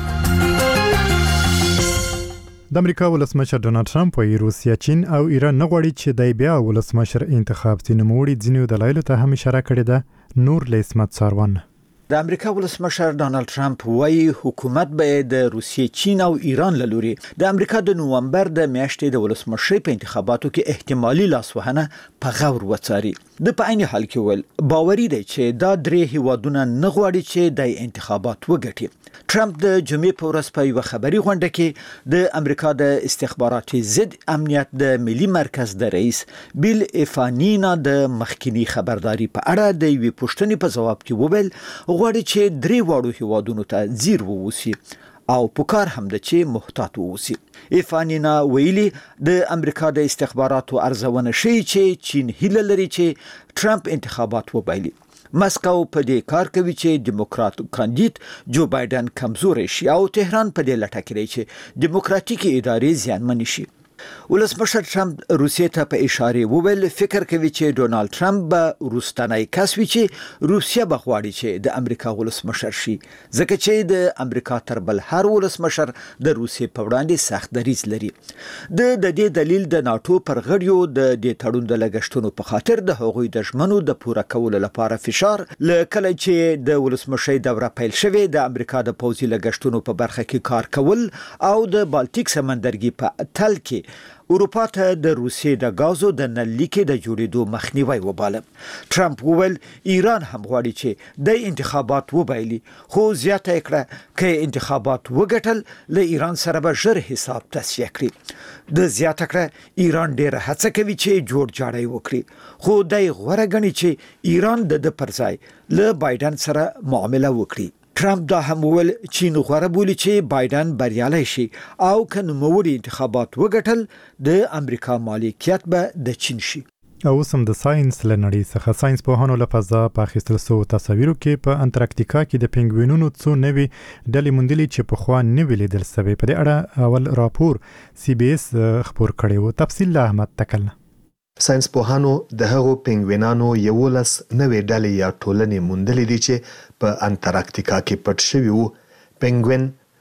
[SPEAKER 1] د امریکا ولسمشر ډونالد ټرمپ وايي روسیا چین او ایران نه غواړي چې د بیا ولسمشر انتخاب شي. نوموړي ځینو دلایلو ته هم اشاره کړې ده. نور لیسمت ساروان.
[SPEAKER 21] د امریکا ولسمشر ډونالد ټرمپ وايي حکومت به د روسیې، چین او ایران له لوري د امریکا د نومبر د میاشتې د ولسمشر په انتخاباتو کې احتمالي لاسوهنه په غور وڅاري. د په عین حال کې ول باوري دی چې دا درې هیوادونه نه غواړي چې د انتخابات وګټي. ټرمپ د جمعې په ورځ په یو خبري غونډه کې د امریکا د استخباراتي ضد امنیت د ملي مرکز د رئیس بیل ایفانینا د مخکینی خبرداري په اړه د یوې پوښتنې په ځواب کې وویل غواړي چې درې واړو هیوادونو ته ځیر ووسی او پکار هم د چې محتاط ووسی. ایفانینا ویلي د امریکا د استخباراتو ارزونه شي چې چین هیله لري چې ټرمپ انتخابات وبایلي. مسکو په دې کار کوي چې دیموکرات کاندید جو بایدن کمزوري شي او تهران په دې لټه کې چې دیموکراتیکي ادارې زیانمن شي. ولسمشر ټرمپ روسیې ته په اشاره وویل فکر کوي چې ډونالد ټرمپ به روستنی کس وي چې روسیا به غواړي چې د امریکا ولسمشر شي ځکه چې د امریکا تر بل هر ولسمشر د روسیې په وړاندې سخت دریځ لري. د د دې دلیل د ناتو پر غړیو د دې تړون د لګښتونو په خاطر د هغوی د ژمنو د پوره کولو لپاره فشار لکه چې د ولسمشر دوره پیل شوه د امریکا د پوځي لګښتونو په برخه کې کار کول او د بالټیک سمندرګي په تل کې اروپا ته د روسیې د غازو د نلیکې د جوړېدو مخنیوي وباله. ټرمپ وویل ایران هم غواړي چې د انتخابات وبایلي خو زیاته کړه چې انتخابات وګټل له ایران سره به ژر حساب تصفیه کړي. د زیاته کړه ایران ډېره هڅه کوي چې جوړ جاړی وکړي خو د غوړه غني چې ایران د پر ځای له بایدن سره معامله وکړي. ټرمپ دا هم ویل چین غوړه بولی چې بایدن بریالي شي او که نوموړي انتخابات وګټل د امریکا مالکیت به د چین شي.
[SPEAKER 1] او سم د ساينس لنړۍ څخه ساينس پوهانو له فضا په اخیستل سو تصاویرو کې په انټارکټیکا کې د پینګوینونو څو نوي ډلې موندلې چې په خوا نه ویلیدل سوي. په دې اړه اول راپور سی بي اس خبر کړی و. تفصیل له احمد تکل.
[SPEAKER 22] ساينس پوهانو د هغو پینګوینانو یولس نوې ډلې یا ټولنې موندلې دي چې په انټارکټیکا کې پټ شوي وو. پینګوین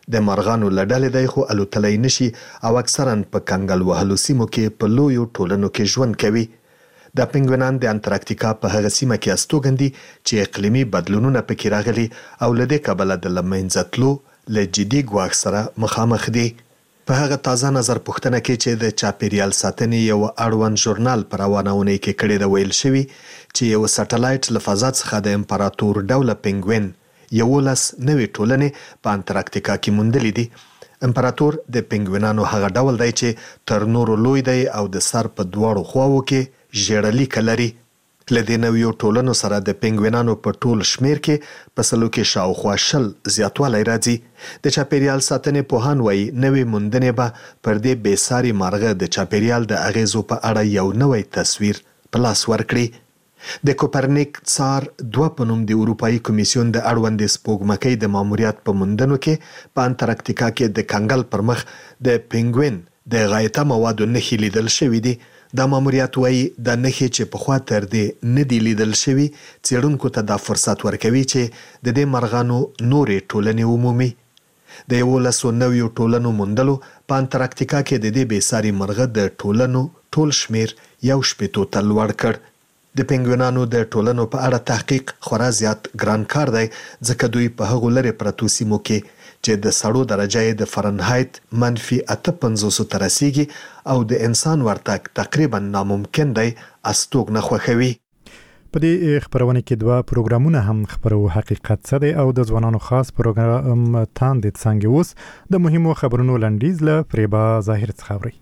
[SPEAKER 22] د مرغانو لړل دی خو الوتلای نشي او اکثرا په کنګل وهلو سیمو کې په لویو ټولنو کې ژوند کوي. د پنګوینان د انټارکټیکا په هغه سیمه کې استوګندي چې اقلیمي بدلونونه پکې راغلي او لدې کبله د لمنځه تلو له جدي ګواښ سره مخامخ دي. په هغه تازه نظر پوښتنه کې چې د چاپیریال ساتنې یو اړوند ژورنال په روانه اونۍ کې کړې ده ویل شوي چې یو سټلایټ له فضا څخه د امپراتور ډوله پنګوین یولس نوې ټولنې په انټارکټیکا کې موندلې دي. امپراتور د پنګوینانو هغه ډول دی چې تر نورو لوی دی او د سر په دواړو خواو کې ژیړلیک لري. له دې نویو ټولنو سره د پنګوینانو په ټول شمیر کې په سلو کې شاوخوا شل زیاتوالی راځي. د چاپیریال ساتنې پوهان وایي نوې موندنې به پر دې بېساري مارغه د چاپیریال د اغیزو په اړه یو نوی تصویر په لاس ورکړي. د کوپرنیک څار دوه په نوم د اروپایي کمیسیون د اړوندې سپوږمکۍ د ماموریت په موندنو کې په انټارکټیکا کې د کنګل پر مخ د پنګوین د غایطه موادو نښې لیدل شوي دي. دا ماموریت وایي د نښې چې پخوا تر دې نه دي لیدل شوي څېړونکو ته دا فرصت ورکوي چې د دې مرغانو نورې ټولنې ومومي. د یولسو نویو ټولنو موندلو په انټارکټیکا کې د دې بېساري مرغه د ټولنو ټول شمیر یو شپېتو ته لوړ کړ. د پنګوینانو د ټولنو په اړه تحقیق خورا زیات ګران کار دی ځکه دوی په هغو لرې پرتو سیمو کې چې د سړو درجه یې د فرنهایت منفي اته پنځوسو ته رسیږي او د انسان ورتګ تقریبا ناممکن دی استوګ نه خوښوي.
[SPEAKER 1] په دې خبرونه کې دوه پروګرامونه هم خبرو حقیقت څه دی او د ځوانانو خاص پروګرام تاندې څنګه اوس د مهمو خبرونو لنډیز له فریبا ظاهر څخه اوري.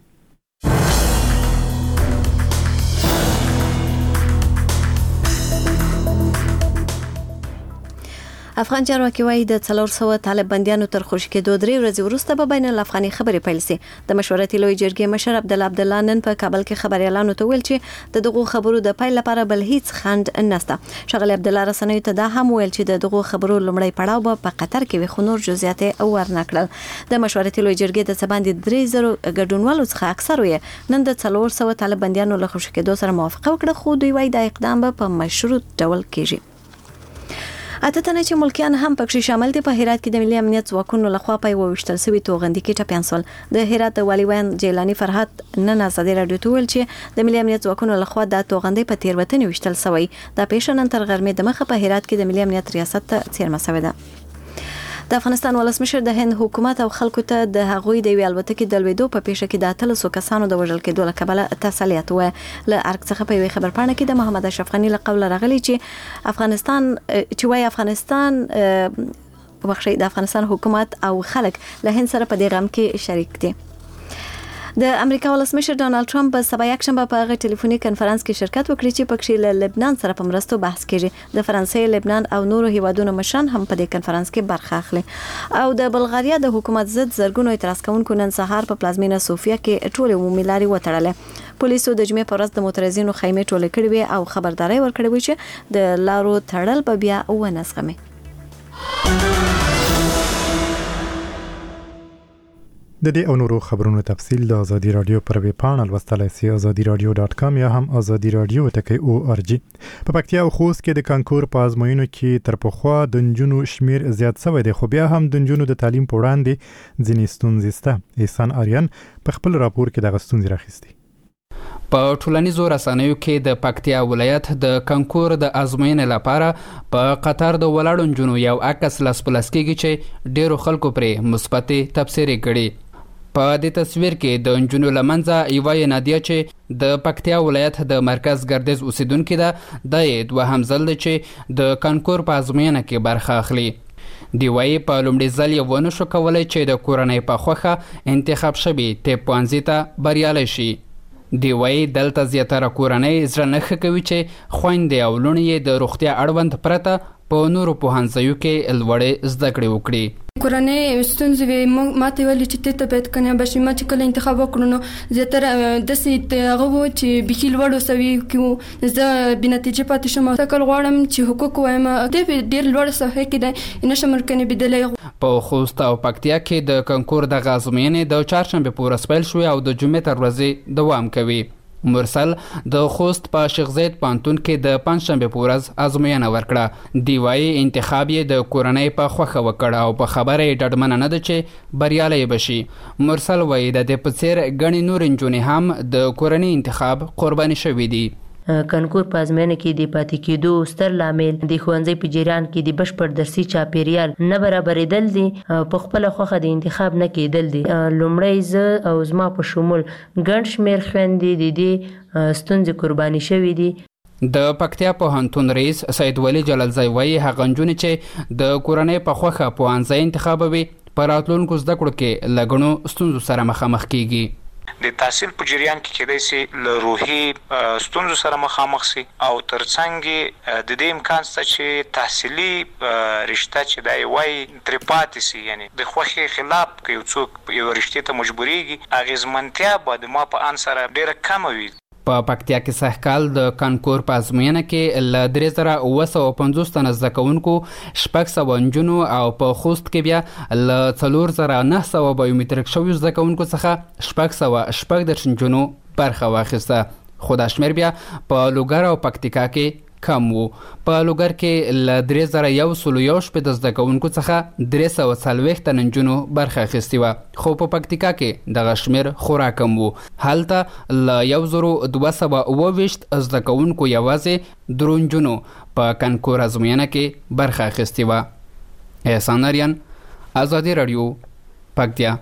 [SPEAKER 2] افغان چارواکي وایي د څلور سوه طالب بندیانو تر خوشي کېدو درې ورځې وروسته به بین الافغاني خبرې پیل شي. د مشورتي لوی جرګې مشر عبدالله عبدالله نن په کابل کې خبريالانو ته ویل چې د دغو خبرو د پیل لپاره بل هیڅ خنډ نشته. ښاغلی عبدالله رسنیو ته دا هم ویل چې د دغو خبرو لومړی پړاو به په قطر کې وي خو نور جزئیات یې ورنکړل. د مشورتي لوی جرګې د څه باندې درې زرو ګډونوالو څخه اکثرو یې نن د څلور سوه طالب بندیانو له خوشي کېدو سره موافقه وکړه خو دوی وایي دا اقدام به په مشروط ډول کېږي. اته تنه چې ملکیان هم پکې شامل دي په هرات کې د ملي امنیت ځواکونو لخوا په وشتل سوي توغندي کې ټاپیان سول. د هرات والی وان جیلانی فرحت نن ازادي رادیو ته ویل چې د ملي امنیت ځواکونو لخوا د توغندي په تیروتنې وشتل سوی. دا پیښه نن تر غرمې د مخه په هرات کې د ملي امنیت ریاست ته څیرمه سوې ده. د افغانستان ولسمشر د هند حکومت او خلکو ته د هغوی د الوتکې د لویدو په پیښه کې د اتلسو کسانو د وژل کېدو له کبله تسلیت و. له ارګ څخه په یوې خبرپاڼه کې د محمد اشرف غني له قوله راغلی چې افغانستان چې وايي افغانستان بخښي د افغانستان حکومت او خلک له هند سره په دې غم کې شریک دي. د امریکا ولسمشر ډانلډ ټرمپ په سبا یکشنبه په هغه ټلیفوني کنفرانس کې شرکت وکړي چې پکې له لبنان سره په مرستو بحث کیږي. د فرانسې، لبنان او نورو هیوادونو مشران هم په دې کنفرانس کې برخه اخلي. او د بلغاریا د حکومت ضد زرګونو اعتراض کوونکو نن سهار په پلازمینه سوفیا کې ټول عمومي لارې وتړلې. پولیسو د جمعې په ورځ د معترضینو خیمې ټولې کړې وې او خبرداري ورکړې وه چې د لارو تړل به بیا ونه زغمي.
[SPEAKER 1] د دې او نورو خبرونو تفصیل د ازادي رادیو پر ویب پاڼه لوستلای شئ ازادي رادیو ډاټ کام یا هم ازادي رادیو ټکی او ار جی. په پکتیا او خوست کې د کانکور په ازموینو کې تر پخوا د نجونو شمیر زیات شوی دی خو بیا هم د نجونو د تعلیم په وړاندې ځینې ستونزې شته. احسان آریان په خپل راپور کې دغه ستونزې راخیستي.
[SPEAKER 3] په ټولنیزو رسنیو کې د پکتیا ولایت د کانکور د ازموینې لپاره په قطر د ولاړو نجونو یو عکس لاس په لاس کېږي چې ډیرو خلکو پرې مثبتې تبصرې کړي. په دې تصویر کې د نجونو له منځه یوه نادیه چې د پکتیا ولایت د مرکز ګردیز اوسیدونکې ده دا یې دوهم ځل دی چې د کانکور په ازموینه کې برخه اخلي. دی وایي په لومړي ځل یې ونه شو کولی چې د کورنۍ په خوښه انتخاب شوي طب پوهنځي ته بریالی شي. دی وایي دلته زیاتره کورنۍ زړه نه ښه کوي چې خویندې او لوڼې یې د روغتیا اړوند پرته په نورو پوهنځیو کې لوړې زده کړې وکړي.
[SPEAKER 7] کورنۍ ستونزې وې ماته ویلې چې ته ته باید کنه بشي ما چې کله انتخاب وکړو نو زیاتره داسې هغه وو چې بیخي لوړ سوي کې زه بې نتیجې پاتې شم. تکل غواړم چې حقوق وایم دی ډېر لوړ سوی کې دی نشم ورکنې بدلی.
[SPEAKER 3] په خوست او پکتیا کې د کانکور دغه ازموینې د چهارشنبې په ورځ پیل شوې او د جمعې تر ورځې دوام کوي. مرسل د خوست په شیخ زید پانتون کې د پنځشنبه په ورځ ازموینه ورکړه. دی وايي انتخاب یې د کورنۍ په خوښه وکړ او په خبره یې ډډمنه نه ده چې بریالی بشي. مرسل وايي د دې په څیر ګڼې نور نجونې هم د کورنۍ انتخاب قرباني شوي دي.
[SPEAKER 5] کنکور په ازموینه کې د پاتې کېدو ستر لامل د ښوونځي په جریان کې د بشپړ درسي چاپیریال نه برابرېدل دي. په خپله خوښه د انتخاب نه کېدل دي. لومړی زه او زما په شمول ګڼ شمېر خویندې د دې ستونزې قرباني شوي دي.
[SPEAKER 3] د پکتیا پوهنتون رئیس سید ولی جلالزی وایي هغه نجونې چې د کورنۍ په خوښه پوهنځی انتخابوي په راتلونکو زده کړو کې له ګڼو ستونزو سره مخامخ کیږي.
[SPEAKER 8] د تحصیل په جریان کې کېدای شي له روحي ستونزو سره مخامخ شي او ترڅنګ د دې امکان شته چې تحصیلي رشته چې دی وایي ترې پاتې شي، یعنی د خوښې خلاف که یو څوک یو رشتې ته مجبورېږي اغېزمنتیا به د ما په ان سره ډېره کمه وي.
[SPEAKER 3] په پکتیا کې سږکال د کانکور په ازموینه کې له درې زره اوه سوه پنځوس تنه زده کوونکو شپږ سوه نجونو او په خوست کې بیا له څلور زره نه سوه بایومتریک شویو زده کوونکو څخه شپږ سوه شپږ دېرش نجونو برخه واخیسته، خو دا شمېر بیا په لوګر او پکتیکا کې کم وو. په لوګر کې له درې زره یو سلو یو شپېته زده کوونکو څخه درې سوه څلوېښت تنه نجونو برخه اخیستې وه، خو په پکتیکا کې دغه شمېر خورا کم وو. هلته له یو زرو دوه سوه اوه ویشت زده کوونکو یوازې درو نجونو په کانکور ازموینه کې برخه اخیستې وه. احسان اریان، ازادي راډیو، پکتیا.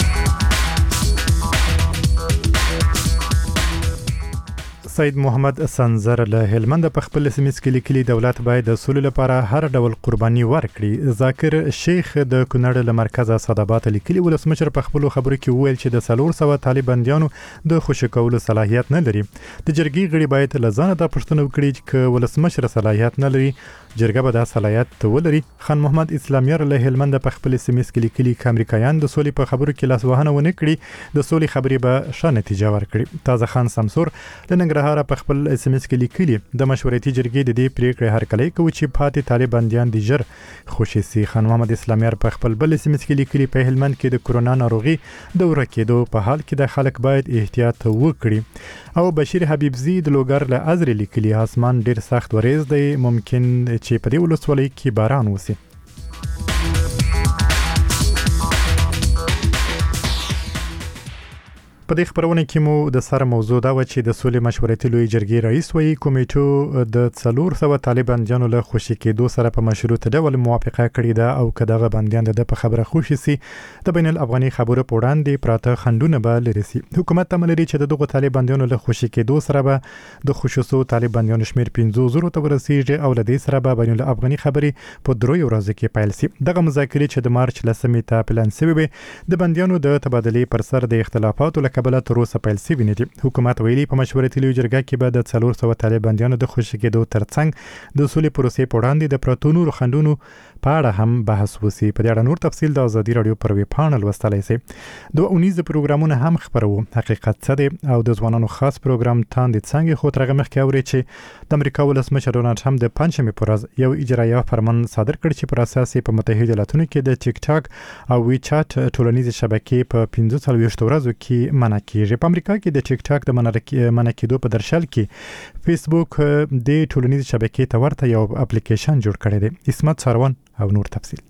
[SPEAKER 1] سید محمد سنزر له هلمند په خپل سیمه کې لیکلي دولت باید د سولې لپاره هر ډول قرباني ورکړي. ذاکر شیخ د کونړ له مرکز اسداباد لیکلي ولسمشر په خپل خبرو کې وویل چې د څلور سوه طالباندیانو د خوشی کولو صلاحیت نه لري. د جرګې غړي باید له ځانه دا پوښتنه وکړي چې ولسمشر صلاحیت نه لري جرګه به دا صلاحیت ولري. خان محمد اسلامیار له هلمند په خپل سیمه کې لیکلي چې امریکایان د سولې په خبرو کې لاسوهنه ونه کړي د سولې خبرې به ښه نتیجه ورکړي. تازه خان سمسور له ننګرهار په خپل اس ام اس کې لیکلي د مشورتي جرګې د دې پریکړې هرکلی کوي چې پاتې طالباندیان د ژر خوشي سي. خان محمد اسلامیار په خپل بل اس ام اس کې لیکلي په هلمند کې د کرونا ناروغي د ورکېدو په حال کې د خلک باید احتیاط وکړي. او بشیر حبیبزی د لوګر له ازر لیکلي اسمان ډیر سخت وریځ دی، ممکن چې په دې ولسوالۍ کې باران وشي. په دې خبرونه کې مو د سره موضوع دا و چې د سولې مشورتي لوی جرګې رئیس وایي کمیټو د څلور سوه طالباندیانو له خوشي کېدو سره په مشروط ډول موافقه کړې ده او که دغه بندیان د په خبره خوشي سي د بین الافغاني خبرو په وړاندې پراته خنډونه به لرې سي. حکومت تمه لري چې د دغو طالباندیانو له خوشي کېدو سره به د خوشو طالباندیانو شمېر پنځو زرو ته ورسیږي او له دې سره به بین الافغاني خبرې په دریو ورځو کې پیل سي. دغه مذاکرې چې د مارچ لسمې ته پلان شوې وې د بندیانو د تبادلې پر سر د اختلافاتو له کبله تر اوسه پیل شوي نه دي. حکومت ویلي په مشورتي لوی جرګه کې به د څلور سوه طالباندیانو د خوشي کېدو ترڅنګ د سولې پروسې په وړاندې د پرتو نورو خنډونو په اړه هم بحث وشي. په دې اړه نور تفصیل د ازادي راډیو پر ویب پاڼه لوستلی شئ. دوه اونیزه پروګرامونه هم خپرو حقیقت څه دی او د ځوانانو خاص پروګرام تاندې څنګه خو ترغه مخکې اوري چې د امریکا ولسمشر ډونالډ ټرمپ د پنځمې پر ورځ یو اجرایه فرمان صادر کړ چې پر اساس په متحده ایالاتونو کې د ټیک ټاک او وی چات ټولنیزې شبکې په پنځه څلوېښت ورځو کې منع کیږي. په امریکا کې د ټیک ټاک د منع کېدو په درشل کې فیسبوک د ټولنیزې شبکې ته ورته یو اپلیکیشن جوړ کړی دی. اسمت سروان او نور تفصیل.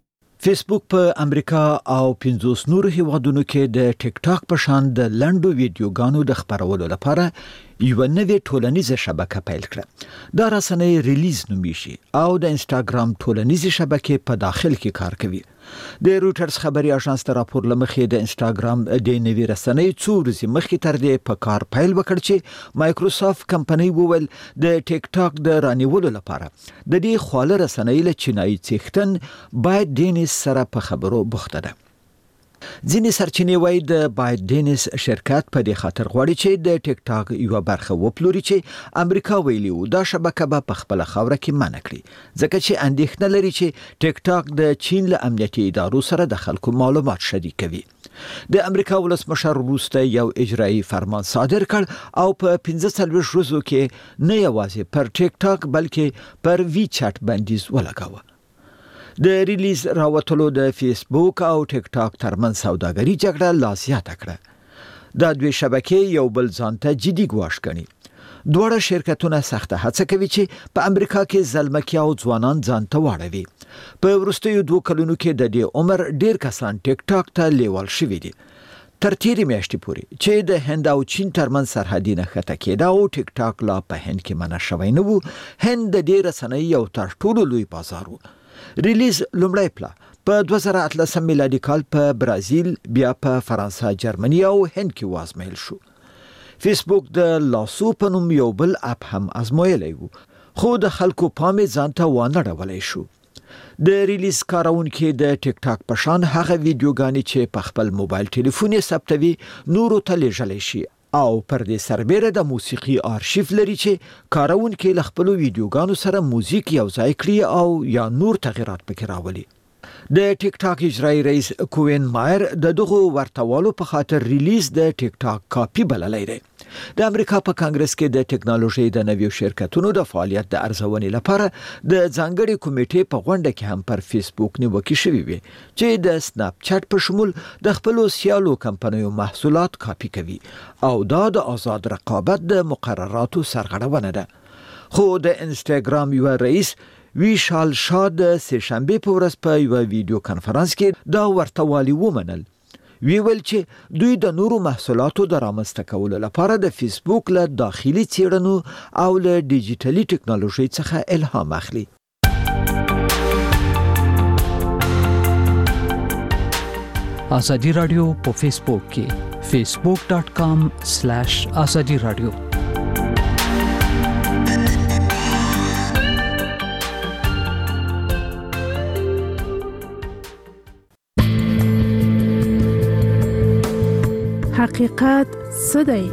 [SPEAKER 21] فیسبوک په امریکا او پنځوس نورو هیوادونو کې د ټیک ټاک په شان د لنډو ویډیوګانو د خپرولو لپاره یو نوې ټولنیزه شبکه پیل کړه. دا رسنۍ ریلیز نومیږي او د انستاګرام ټولنیزه شبکې په داخل کې کار کوي. د رويټرز خبري اژانس ته راپور لمخې د انستاګرام د نوې رسنۍ څو ورځې مخکې تر دې په کار پیل وکړ چې مایکروسافت کمپنۍ وویل د ټیک ټاک د رانیولو لپاره د دې خواله رسنۍ له چینایي څښتن باید ډینس سره په خبرو بوخته ده. ځینې سرچینې وایي د باید ډینس شرکت په دې خاطر غواړي چې د ټیک ټاک یو برخه وپلوري چې امریکا ویلي و دا شبکه به په خپل خاوره کې منع کړي ځکه چې اندېښنه لري چې ټیک ټاک د چین له امنیتي ادارو سره د خلکو معلومات شریکوي. د امریکا ولسمشر وروسته یو اجرایي فرمان صادر کړ او په پنځه څلوېښت ورځو کې نه یوازې پر ټیک ټاک بلکې پر وی چات بندیز ولګاوه. د ریلیز راوتلو د فیسبوک او ټیک ټاک ترمن سوداګري جګړه لا زیاته کړه. دا دوی شبکې یو بل ځان ته جدي ګواښ ګڼي. دواړه شرکتونه سخته هڅه کوي چې په امریکا کې زلمکي او ځوانان ځان ته واړوي. په وروستیو دوه کلونو کې د دې عمر ډیر کسان ټیک ټاک ته لیوال شوي دي. تر تیرې میاشتې پورې چې د هند او چین ترمن سرحدي نښته کېده او ټیک ټاک لا په هند کې منع شوی نه و، هند د دې رسنۍ یو تر ټولو لوی بازار و. ریلیز لومړی پلا په دوه زره اتلسم میلادي کال په برازیل، بیا په فرانسه، جرمني او هند کې وازمایل شو. فیسبوک د لاسو په نوم یو بل اپ هم ازمویلی و، خو د خلکو پام ځان ته وانه ډولی شو. د ریلیز کارونکي د ټیک ټاک په شان هغه ویډیوګانې چې په خپل موبایل ټلیفون یې ثبتوي نورو ته لیږلی شي او پر دې سربیره د موسیقي آرشیف لري چې کارونکي له خپلو ویډیوګانو سره موزیک یو ځای کړي او یا نور تغیرات پکې راولي. د ټیک ټاک اجرایی رئیس کوین مایر د دغه ورتوالو په خاطر ریلیز د ټیک ټاک کاپی بللی دی. د امریکا په کانګرس کې د ټکنالوژي د نویو شرکتونو د فعالیت د ارزونې لپاره د ځانګړي کمیټې په غونډه کې هم پر فیسبوک نیوکې شوې وي چې د سناپ چات په شمول د خپلو سیالو کمپنیو محصولات کاپی کوي او دا د آزاد رقابت د مقرراتو سرغړونه ده. خو د انسټاګرام یو رئیس ویشال شاه د سهشنبه په ورځ په یو ویډیو کانفرنس کې دا ورتوالي ومنل. وی ویل چې دوی د نورو محصولاتو د رامنځته کولو لپاره د فیسبوک له داخلي څېړنو او له ډیجیټلي ټکنالوژي څخه الهام اخلي.
[SPEAKER 4] ازادي رادیو په فیسبوک کې facebook dot com slash azadi radio.
[SPEAKER 9] حقیقت څه دی؟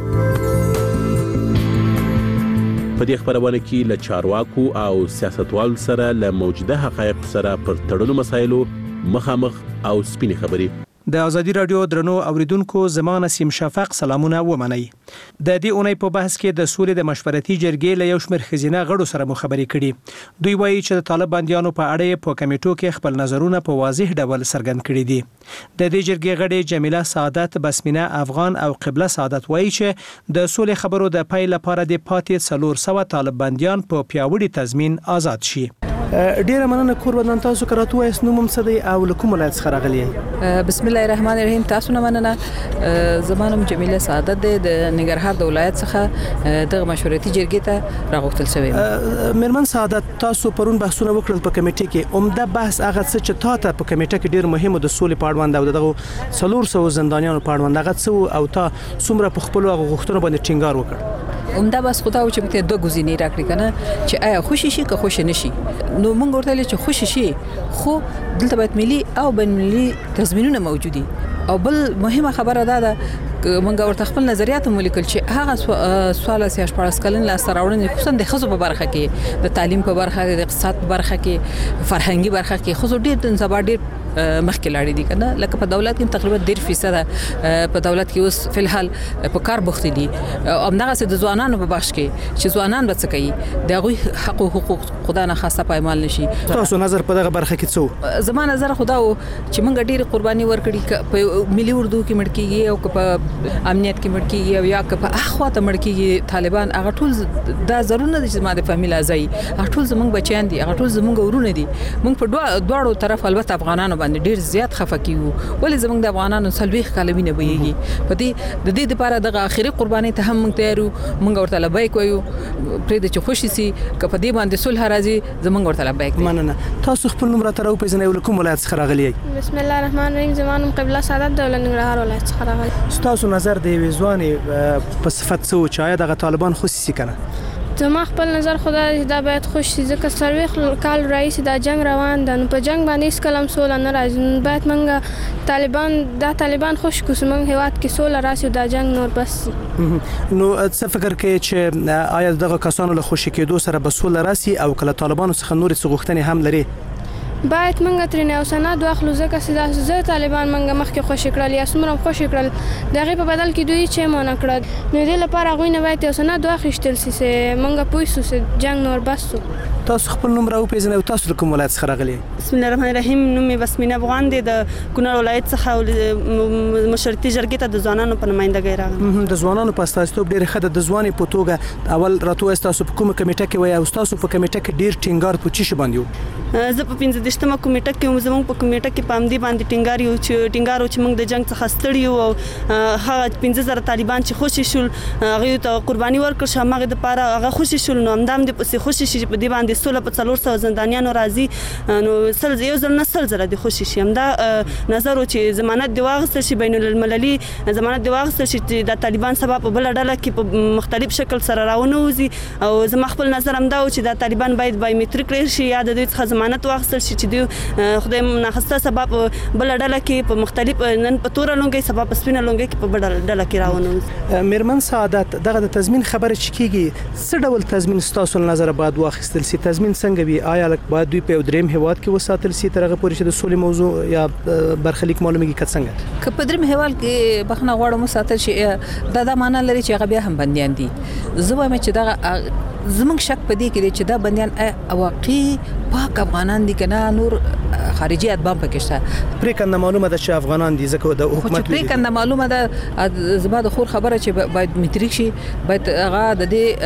[SPEAKER 23] په دې خبرونه کې له چارواکو او سیاستوالو سره له موجوده حقایق سره پر تړلو مسایلو مخامخ او سپینې خبرې.
[SPEAKER 24] د ازادي رادیو درنو اوریدونکو زمانه سیم شفق سلامونه ومنئ. د دې اونۍ په بحث کې د سولې د مشورتي جرګې له یو شمېر ښځینه غړو سره مو خبرې کړي. دوی وایي چې د طالب بندیانو په اړه په کمیټو کې خپل نظرونه په واضح ډول څرګند کړي دي. د دې جرګې غړي جمیله سعادت، بسمینه افغان او قبله سعادت وایي چې د سولې خبرو د پیل لپاره د پاتې څلور سوه طالب بندیان په پیاوړي تضمین آزاد شي. ډیره مننه کوربندان، تاسو کراتو وایس نوم هم څه دی او له کوم ولایت څخه راغلی یې؟
[SPEAKER 25] بسم الله الرحمن الرحیم. تاسو نه مننه. زمانم جمیله سعادت دی د ننګرهار د ولایت څخه د مشورتي جرګې ته راغوښتل شوی.
[SPEAKER 24] میرمن سعادت، تاسو پرون بحثونه وکړل په کمیټې کې. عمده بحث هغه څه چې تاسو په کمیټه کې ډیر مهم د سولې په اړوند او دغه څلور سوه زندانیانو په اړوند هغه څه او تا څومره په خپل غوښتنو باندې ټینګار وکړ؟
[SPEAKER 25] عمده بس خدا او چې په دوه گزینې راکړي کنه چې آیا خوشی شي که خوش نشي. نو موږ ورته لې چې خوشی شي، خو دلته باید ملي او بین المللي تضمینونه موجودي. او بل مهمه خبره ده ده موږ ورته خپل نظریات ولیکل چې هغه سوال سیاش پارس کلن لا سراوړنې خصوصا د خزو په برخه کې، د تعلیم په برخه کې، د اقتصاد په برخه کې، فرهنګي برخه کې خزو ډیر د زبر ډیر مخکې لاړې دي کنه. لکه په دولت کې تقریبا ډیر فیصد په دولت کې اوس فل حال په کار بوخت دي. او همدغه سه د ځوانانو په بخش کې چې ځوانان به څه کوي، دغه حق او حقوق خدا نه خاصه پایمال نشي.
[SPEAKER 24] تاسو نظر په دغه برخه کې څه؟
[SPEAKER 25] زما نظر خدا او چې موږ ډیر قرباني ورکړي په ملي اردو کې مړ کیږي او په امنیت کې مړ کیږي او یا په اخوا ته مړ کیږي طالبان. هغه ټول دا ضروري نه دي چې ما د فامیل ازای، هغه ټول زموږ بچیان دي، هغه ټول زموږ ورونه دي. موږ په دواړو طرف البته افغانانو باندې ډیر زیات خفه کیو، ولې زموږ د افغانانو سلويخ کالوینه بهيږي. په دې د دې لپاره د اخري قرباني ته هم موږ تیارو. موږ ورته لبیک وایو پرې د چخوشي سي ک په دې باندې صلح راځي، زموږ ورته لبیک.
[SPEAKER 24] مننه. تاسو خپل نوم راته راو پیژنئ او کوم ولایت څخه راغلی یې؟
[SPEAKER 26] بسم الله الرحمن الرحیم. زمانم قبله سعادت د ننګرهار ولایت څخه راغلی.
[SPEAKER 24] تاسو نظر دی وزوانې په صفت څه و چې آیا دغه طالبان خصوصي کنه؟
[SPEAKER 26] زما خپل نظر خدا دا باید خوش شي، ځکه سرویخ کال رئیس دا جنگ روان ده. نو په جنگ باندې هیڅ کلم سوله نه راځي. باید موږ طالبان دا طالبان خوش کو سمون هیواد کې سوله راشي، دا جنگ نور بس.
[SPEAKER 24] نو څه فکر کوي چې آیا دغه کسانو له خوشی کېدو سره به سوله راشي او کله طالبانو څخه نور څه غوښتنې هم لري؟
[SPEAKER 26] باید موږ ترې او سند واخلو، ځکه چې دا زه طالبان موږ مخکې خوشی کړل یا څومره خوشی کړل، دغه په بدل کې دوی چې مونږ کړل. نو دې لپاره غوښنه باید یو سند واخیستل شي چې موږ پوه شو چې جنگ نور بس.
[SPEAKER 24] تاسو خپل نوم راو پیژنئ او تاسو کوم ولایت څخه راغلي؟
[SPEAKER 6] بسم الله الرحمن الرحیم. نوم مې بسمینه افغان دی، د کونړ ولایت څخه مشرتي جرګې ته د ځوانانو په نمائندګۍ راغلم.
[SPEAKER 24] د ځوانانو په استازیتوب ډېر ښه د ځوانې په توګه اول راته تاسو په کومه کمیټه کې وای او تاسو په کمیټه کې ډېر ټینګار په چی شي باندې
[SPEAKER 6] و؟ زه په پنځه دشتمه کمیټه کې وم. زموږ په کمیټه کې پام دی باندې ټینګار یو چې ټینګار چې موږ د جنگ څخه ستړي یو او هغه پنځه زره طالبان چې خوشي شول هغه ته قرباني ورکړ شو، هغه د پاره هغه خوشي شول، نو همدام د پسې خوشي شي په دې باندې سوله په څلور سوه زندانیانو راځي، نو سل یو ځل نه سل زره د خوشي شي. همدا نظر چې ضمانت دی واغستل شي، بین المللي ضمانت دی واغستل شي چې د طالبان سبب په بل ډله کې په مختلف شکل سره راونه وځي. او زما خپل نظر همدا و چې د طالبان باید بایومټریک کړی شي یا د دوی څخه ضمانت واغستل شي چې دوی خدای ناخسته سبب بل ډله کې په مختلف نن په تور لونګي سبب په سپینه لونګي کې په بل ډله کې راونه وځي.
[SPEAKER 24] میرمن سعادت، دغه د تضمین خبره چې کیږي څه ډول تضمین ستاسو نظر باید واخیستل شي؟ تضمین څنګه وي؟ آیا باید دوی په دریم هیواد کې وساتل شي تر هغه پورې چې د سولې موضوع یا برخلیک معلومیږي که څنګه؟
[SPEAKER 25] که په دریم هیواد کې بخنه غواړم وساتل شي دا د معنا لري چې هغه بیا هم بنديان دي. زه وایم چې دغه زمونږ شک په دې کې چې دا بنديان واقعي پاک افغانان دي کنه نور خارجي ادبان پکې شته.
[SPEAKER 24] پریکنده معلومه ده چې افغانان دي ځکه د حکومت
[SPEAKER 25] پریکنده معلومه ده. زما د خور خبره چې باید متریک شي، باید هغه د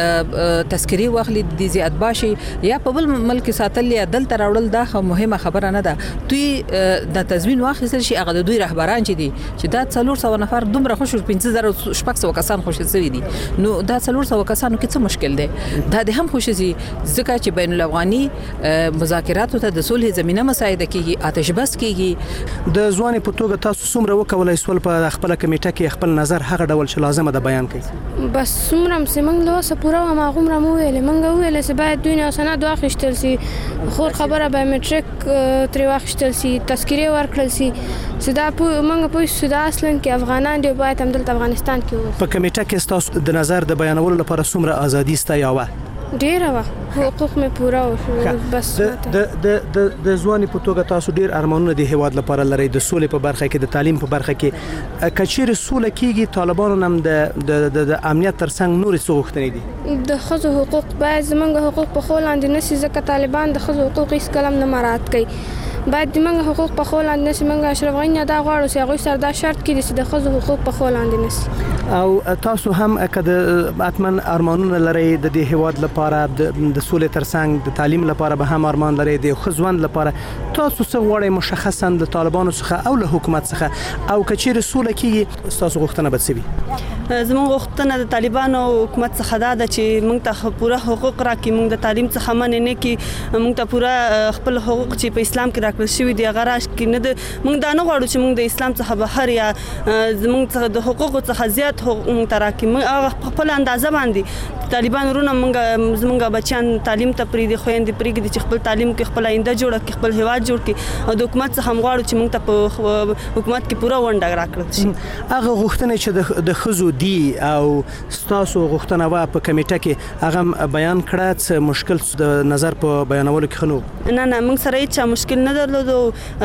[SPEAKER 25] دې تذکری واخلي د زیات باشي یا په بل ملک ساتل یا دلته راوړل دا مهمه خبره نه ده. دوی د تضمین واخیستل شي هغه د دوی رهبران چې دي چې دا څلور سوه نفر دومره خوشو پنځه زره شپږ سوه کسان خوشي شوي دي، نو دا څلور سوه کسانو کې څه مشکل دی؟ دا د هم خوشي شي ځکه چې بین الافغاني مذاکراتو ته د صلح زمينه مساعده کیږي، آتش بس کیږي.
[SPEAKER 24] د ځوانې په توګه تاسو څومره وکولای سول په خپل کمیټه کې خپل نظر هغه ډول چې لازمه ده بیان کړئ؟
[SPEAKER 26] بس څومره چې موږ له اوسه پوره ما غومره مو ویل موږ ویل چې باید دوی نه سند واخیستل شي، خور خبره بایومټریک ترې واخیستل شي، تذکره ورکړل شي چې دا موږ په سودا اصلا کې افغانان دی باید هم دلته افغانستان کې وو.
[SPEAKER 24] په کمیټه کې تاسو د نظر د بیانولو لپاره څومره ازادي ستا یاوه؟
[SPEAKER 26] ډیره وه، حقوق مې پوره وشو. بس
[SPEAKER 24] د د د د ځواني په توګه تاسو ډیر ارمانونه د هیواد لپاره لري، د سولې په برخه کې، د تعلیم په برخه کې. کچیر سوله کیږي طالبانو هم د د د امنیت ترڅنګ نور څه غوښتنې دي؟
[SPEAKER 26] د ښځو حقوق باید زموږ حقوق په خو لاندې نشي ځکه طالبان د ښځو حقوق هیڅ کلم نه مراعات کوي. باید د موږ حقوق په خو لاندې نشي. موږ اشرف غنی دا غواړو چې هغوی سره دا شرط کړي چې د ښځو حقوق په خو لاندې نشي.
[SPEAKER 24] او تاسو هم که اتمن ارمانونه لري د دې هیواد لپاره د سولې ترڅنګ د تعلیم لپاره به هم ارمان لري، د خوځوند لپاره تاسو څه غواړئ مشخصا د طالبانو څخه او له حکومت څخه؟ او کچیر سوله کیږي تاسو غوښتنه به څه وي؟
[SPEAKER 6] زموږ غوښتنه د طالبانو حکومت څخه دا ده چې موږ ته پوره حقوق راکړي، موږ د تعلیم څخه منع نه کړي، موږ ته پوره خپل حقوق چې په اسلام کې راکړل شوي دي هغه راشي. نه موږ دا نه غواړو چې موږ د اسلام څخه بهر یا زموږ څخه د حقوقو څخه زیات حقوق موږ ته راکړي. موږ هغه خپل اندازه باندې طالبان ورونه موږ زموږ بچیان تعلیم ته پریږدي، خویندې پریږدي چې خپل تعلیم کې خپل آینده جوړ کړي، خپل هیواد جوړ کړي. او د حکومت څخه هم غواړو چې موږ ته په حکومت کې پوره ونډه راکړل شي.
[SPEAKER 24] هغه غوښتنه چې د ښځو دي او ستاسو غوښتنه وا په کمیټه کې هغه بیان کړه، څه مشکل د نظر په بیانولو کې خنو؟
[SPEAKER 6] نه نه موږ سره هیڅ مشکل نه درلودو،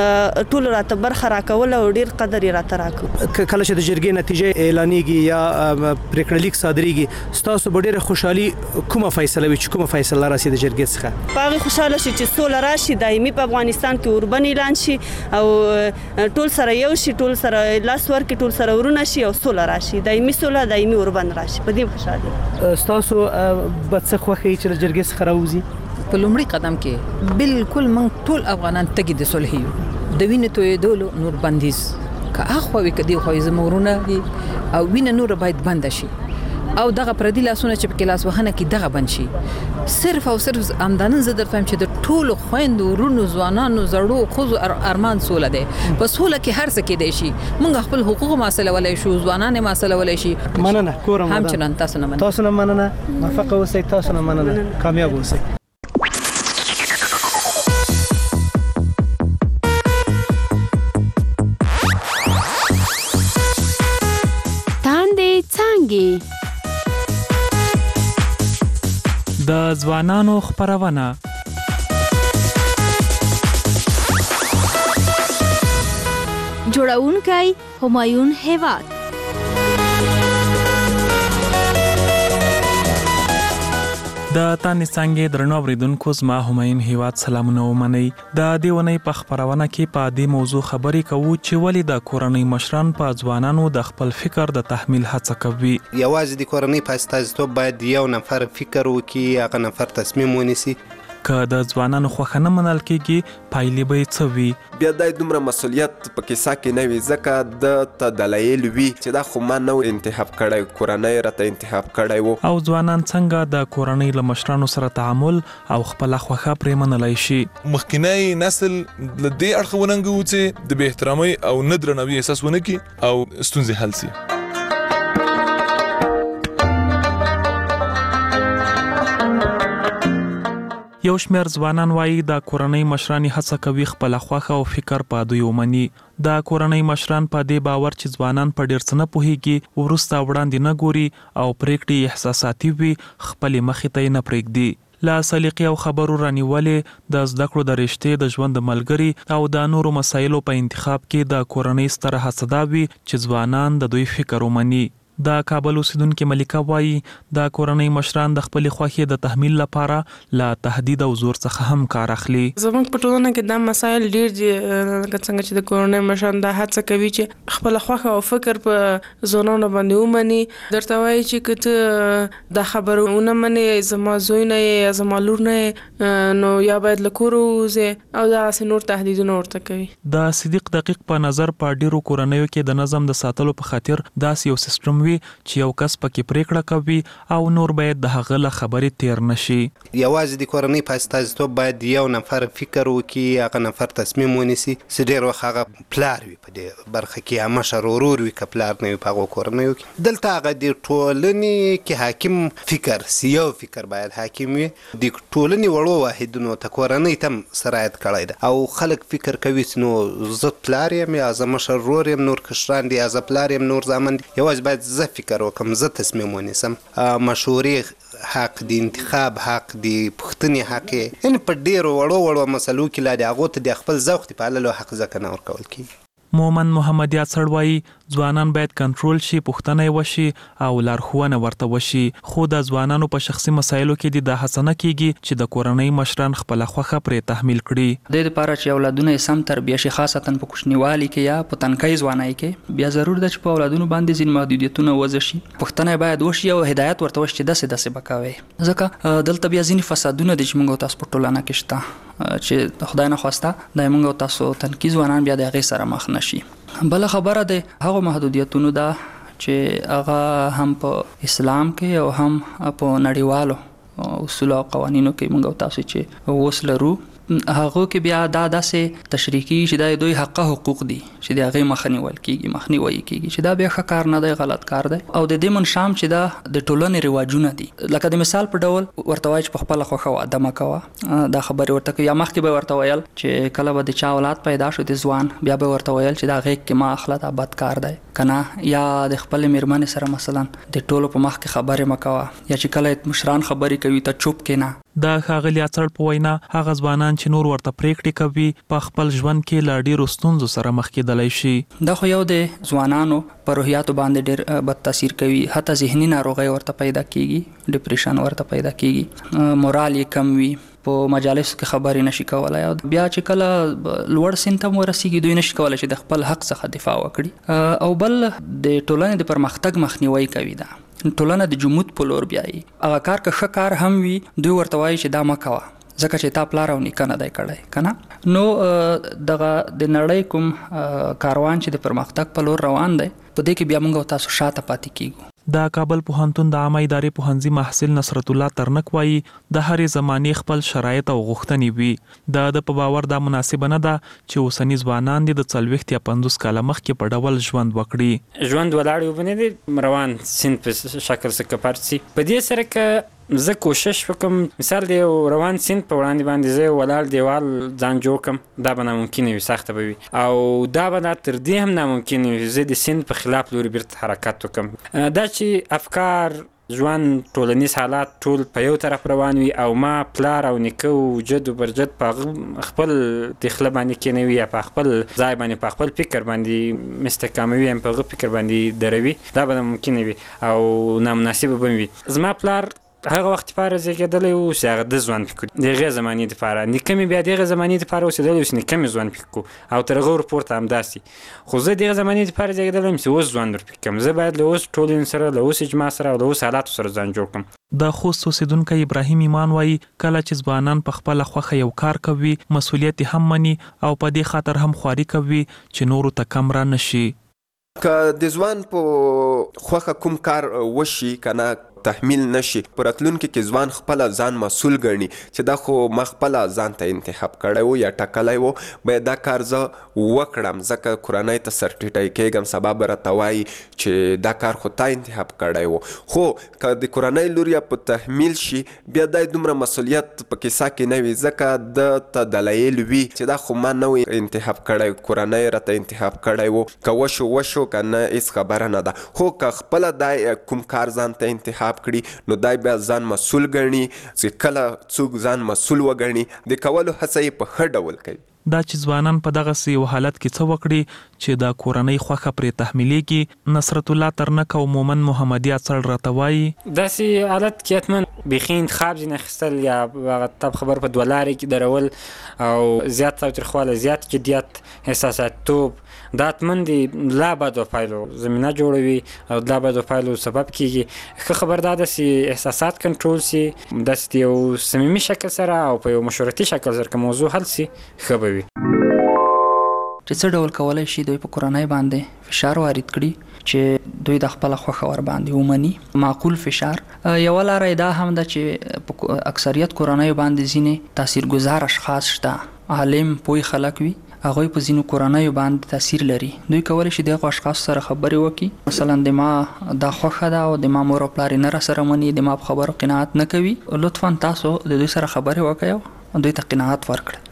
[SPEAKER 6] ټول راته برخه راکول او ډیر قدر یې راته راکو.
[SPEAKER 24] کله چې د جرګې نتیجه اعلانېږي یا پریکړه لیک صادریږي ستاسو به ډیره خوشحالي کومه فیصله وي چې کومه فیصله راشي د جرګې څخه؟
[SPEAKER 6] هغه خوشاله شي چې سوله راشي، دایمي په افغانستان کې اوربن اعلان شي او ټول سره یو شي، ټول سره لاس ورکړي، ټول سره ورونه شي او سوله راشي، دایمي سوله، دایمي اوربن راشي. په دې خوشاله
[SPEAKER 24] ستاسو به څه خوښي چې د جرګې څخه راوځي؟
[SPEAKER 25] په لومړي قدم کې بالکل موږ ټول افغانان تګي د صلح یو، د وینې تویېدلو نور بندیز که اخوا وي که دی خوا زموږ ورونه دي او وینه نور باید بنده شي او دغه پردي لاسونه چې په کلاس وهنه کې دغه بند شي. صرف او صرف امدانن زه درته چې د ټولو خويندو ورونو ځوانانو زړو خو ارمان سوله دی. په سوله کې هر څه کېدای شي. موږ خپل حقوق مسله ولای شو، ځوانان مسله ولای شي.
[SPEAKER 24] مننه کورم
[SPEAKER 25] هم چنان تاسو نه مننه.
[SPEAKER 24] تاسو نه مننه، موفق اوسئ. تاسو نه مننه، کامیاب اوسئ.
[SPEAKER 9] تاندې څانګې
[SPEAKER 10] د ځوانانو خبرونه
[SPEAKER 9] جوړونکی همایون هیواد.
[SPEAKER 10] د تانې څنګه درنو اوریدونکو زما هماین هیواد سلامونه ومنئ. د دې ونې په خبرونه کې په دې موضوع خبرې کوو چې ولې د کورنۍ مشران په ځوانانو د خپل فکر د تحمیل هڅه کوي.
[SPEAKER 11] یوازې د کورنۍ په استازیتوب باید یو نفر فکر وکړي، هغه نفر تصمیم ونیسي.
[SPEAKER 10] که د ځوانانو خوښه نه منل کېږي پایلې به یې څه وي؟
[SPEAKER 12] بیا دا دومره مسؤلیت په کیسه کې نه وي، ځکه د ته دلایل وي چې دا خو ما نه انتخاب کړی، کورنۍ راته انتخاب کړی و.
[SPEAKER 10] او ځوانان څنګه د کورنۍ له مشرانو سره تعامل او خپله خوښه پرې منلی شي؟
[SPEAKER 13] مخکینی نسل له دې اړخه وننګو چې د بې احترامۍ او نه درناوي احساس ونه کړي او ستونزې حل سي.
[SPEAKER 10] یو شمېر ځوانان وایي د کورنۍ مشران هڅه کوي خپله خوښه او فکر په دوی ومني. د کورنۍ مشران په دې باور چې ځوانان په ډېر څه نه پوهېږي، وروسته وړاندې نه ګوري او پرېکړې احساساتي وي، خپلې مخې ته یې نه پرېږدي. له سلیقې او خبرو رانیولې د زده کړو د رشتې د ژوند د ملګري او د نورو مسایلو په انتخاب کې د کورنۍ ستره هڅه دا وي چې ځوانان د دوی فکر ومني. د کابل اوسیدونکې ملیکه وایي د کورنۍ مشران د خپلې خوښې د تحمیل لپاره له تهدید او زور څخه هم کار اخلي.
[SPEAKER 14] زموږ په ټولنه کې دا مسایل ډېر دي، لکه څنګه چې د کورنۍ مشران دا هڅه کوي چې خپله خوښه او فکر په ځوانانو باندې ومني. درته وایي چې که ته دا خبره ونه منې، زما زوی نه یې یا زما لور نه یې، نو یا باید له کوره ووځې، او دغسې نور تهدیدونه ورته کوي.
[SPEAKER 10] د صدیق دقیق په نظر په ډېرو کورنیو کې د نظم د ساتلو په خاطر داسې یو سیستم وي چې یو کس پکې پریکړه کوي او نور باید د هغه له خبرې تیر نشي.
[SPEAKER 11] یوازې د کورنۍ په استازیتوب باید یو نفر فکر وکړي، هغه نفر تصمیم ونیسي. چې ډېر وخت هغه پلار وي په دې برخه کې، یا مشر ورور وي، که پلار نه وي په هغو کورنیو کې. دلته هغه د ټولنې کې حاکم فکر سي، یو فکر باید حاکم وي. د ټولنې وړو واحدونو ته کورنۍ ته هم سرایت کړی ده، او خلک فکر کوي چې نو زه پلار یم یا زه مشر ورور یم، نور کشران دي، یا زه پلار یم، نور زامن دي. یوازې باید زه فکر وکم، زه تصمیم ونیسم. مشورې حق دی، انتخاب حق دی، پوښتنې حق دی. یعنې په ډېرو وړو وړو مسلو کې لا د هغو ته د خپل ذوق د پاللو حق ځکه نه ورکول کېږي.
[SPEAKER 10] مومن محمد یاسر وایي ځوانان باید کنټرول شي، پوښتنه یې وشي او لارښوونه ورته وشي. خو د ځوانانو په شخصي مسایلو کې د هڅه نه کېږي چې د کورنۍ مشران خپله خوښه پرې تحمیل کړي.
[SPEAKER 15] د دې لپاره چې اولادونه یې سم تربیه شي، خاصتا په کوچنیوالي کې یا په تنکۍ ځوانۍ کې، بیا ضرور ده چې په اولادونو باندې ځینې محدودیتونه وضع شي. پوښتنه باید وشي او هدایت ورته وشي چې داسې داسې به کوئ، ځکه دلته بیا ځینې فسادونه دي چې موږ او تاسو په ټولنه کې شته، چې خدای نه خواسته د موږ او تاسو تنکي ځوانان بیا د هغې سره مخ نشي. بله خبره د هغو محدودیتونو ده چې هغه هم په اسلام کې او هم په نړیوالو اصول او قوانینو کې موږ او تاسو چې اوس لرو، هغه کې بیا دا داسې تشریح کیږي چې دا دوی حق حقوق دي چې د هغې مخه نیول کېږي، مخنیوی کېږي، چې دا بیا ښه کار نه دی، غلط کار دی. او د دې منشام چې دا د ټولنې رواجونه دي، لکه د مثال په ډول ورته وایي چې په خپله خوښه واده مه کوه، دا خبرې ورته کوي. یا مخکې به ورته ویل چې کله به د چا اولاد پیدا شو د ځوان، بیا به ورته ویل چې دا غېږ کې مه اخله، دا بد کار دی که نه. یا د خپلې مېرمنې سره مثلا د ټولو په مخ کې خبرې مه کوه، یا چې کله مشران خبرې کوي ته چوپ کېنه.
[SPEAKER 10] د ښاغلي اڅړ په وینا هغه ځوانان چې نور ورته پریکړې کوي په خپل ژوند کې له ډېرو ستونزو سره مخ کېدلی شي.
[SPEAKER 15] دا خو یو د ځوانانو په روحیاتو باندې ډېر بد تاثیر کوي، حتی ذهني ناروغۍ ورته پیدا کېږي، ډپریشن ورته پیدا کېږي، مورال یې کم وي، په مجالسو کې خبرې نشي کولی، او بیا چې کله لوړ سن ته ورسیږي دوی نشي کولی چې د خپل حق څخه دفاع وکړي. او بل د ټولنې د پرمختګ مخنیوی کوي. دا ټولنه د جمود په لور بیایي. هغه کار که ښه کار هم وي دوی ورته وایي چې دا مه کوه، ځکه چې تا پلار او نیکه نه دی کړی که نه. نو دغه د نړۍ کوم کاروان چې د پرمختګ په لور روان دی، په دې کې بیا موږ او تاسو شاته پاتې کیږو.
[SPEAKER 10] د کابل پوهنتون د عامه ادارې پوهنځي محصل نصرت الله ترنک وایي د هرې زمانې خپل شرایط او غوښتنې وي. د ده په باور دا مناسبه نه ده چې اوسني ځوانان دې د څلوېښت یا پنځوس کاله مخکې په ډول ژوند وکړي.
[SPEAKER 17] ژوند ولاړ وبنې دي روان سیند په شکل څخه پاتې سي. په دې سره که زه کوشش وکم، مثال دی روان سیند په وړاندې باندې زه ولاړ دیوال ځان جوړ کم، دا به ناممکنه وي، سخته به وي. او دا به دا تر دې هم ناممکنه وي زه د سیند په خلاف لوري بیرته حرکت وکم. دا چې افکار، ژوند، ټولنیز حالات ټول په یو طرف روان وي، او ما پلار او نیکه او جد او برجد په خپل دخله باندې کېنوي، یا په خپل ځای باندې په خپل فکر باندې مستحکموي، هم په هغه فکر باندې دروي، دا به ناممکنه وي او نامناسبه به وي. زما پلار هغه وخت لپاره زیږېدلی و چې هغه د ځوان فکر د هغې زمانې دپاره نیکه مې بیا د هغې زمانې دپاره اوسېدلی و چې نیکه مې ځوان فکر کړو او تر هغه ورپورته همداسې خو زه د هغې زمانې دپاره زیږېدلی یم چې اوس ځوان ورفکر کړم زه باید له اوس ټولنې سره له اوس اجماع سره او له اوس حالاتو سره ځان جوړ کړم.
[SPEAKER 10] د خوست اوسیدونکی ابراهیم ایمان وایي کله چې ځوانان په خپله خوښه یو کار کوي مسؤلیت هم مني او په دې خاطر هم خواري کوي چې نورو ته کم را نشي.
[SPEAKER 12] که د ځوان په خوښه کوم کار وشي که نه تحمیل نشي په راتلونکي کې ځوان خپله ځان مسؤل ګڼي چې دا خو ما خپله ځان ته انتخاب کړی و یا ټاکلی و باید دا کار زه وکړم ځکه کورنۍ ته سرټیټی کېږم سبا به راته وایي چې دا کار خو تا انتخاب کړی و. خو که د کورنۍ لوریا په تحمیل شي بیا دا دومره مسؤلیت په کیسه کې نه وي ځکه د ته دلایل وي چې دا خو ما نه و انتخاب کړی کورنۍ راته انتخاب کړی و که وشو وشو که نه هېڅ خبره نه ده. خو که خپله دا کوم کار ځان ته انتخاب کړي نو دای بیا ځان مسؤل ګڼي چې کله څوک ځان مسؤل وګڼي د کولو هڅه یې په ښه ډول کوي.
[SPEAKER 10] دا چې ځوانان په دغسې یو حالت کې څه وکړي چې د کورنۍ خوښه پرې تحمیلېږي نصرت الله ترنک او مومن محمدي اڅړ راته وایي
[SPEAKER 17] داسې حالت کې حتما بیخي انتخاب ځینې اخیستل یا هغه تب خبر په دوه لارې کې درول او زیات تاوتریخوالی زیات جدیت احساساتیتوب دا حتمن د لا بدو پایلو زمینه جوړوي او لا بدو پایلو سبب کیږي. ښه خبر دا ده چې احساسات کنټرول سي داسې د یو صمیمي شکل سره او په یو مشورتي شکل سره که موضوع حل سي ښه به وي.
[SPEAKER 15] چې څه ډول کولی شي دوی په کورنۍ باندې فشار وارد کړي چې دوی د خپله خوښه ور باندې ومني معقول فشار. یوه لاره دا هم ده چې په اکثریت کورنیو باندې ځینې تاثیرګذار اشخاص شته عالم پوه خلک وي هغوی په ځینو کورنیو باندې تاثیر لري. دوی کولی شي د هغو اشخاصو سره خبرې وکړي مثلا د ما دا خوښه ده او د ما مور او پلار یې نه راسره مني د ما په خبرو قناعت نه کوي لطفا تاسو د دوی سره خبرې وکړئ او دوی ته قناعت ورکړئ.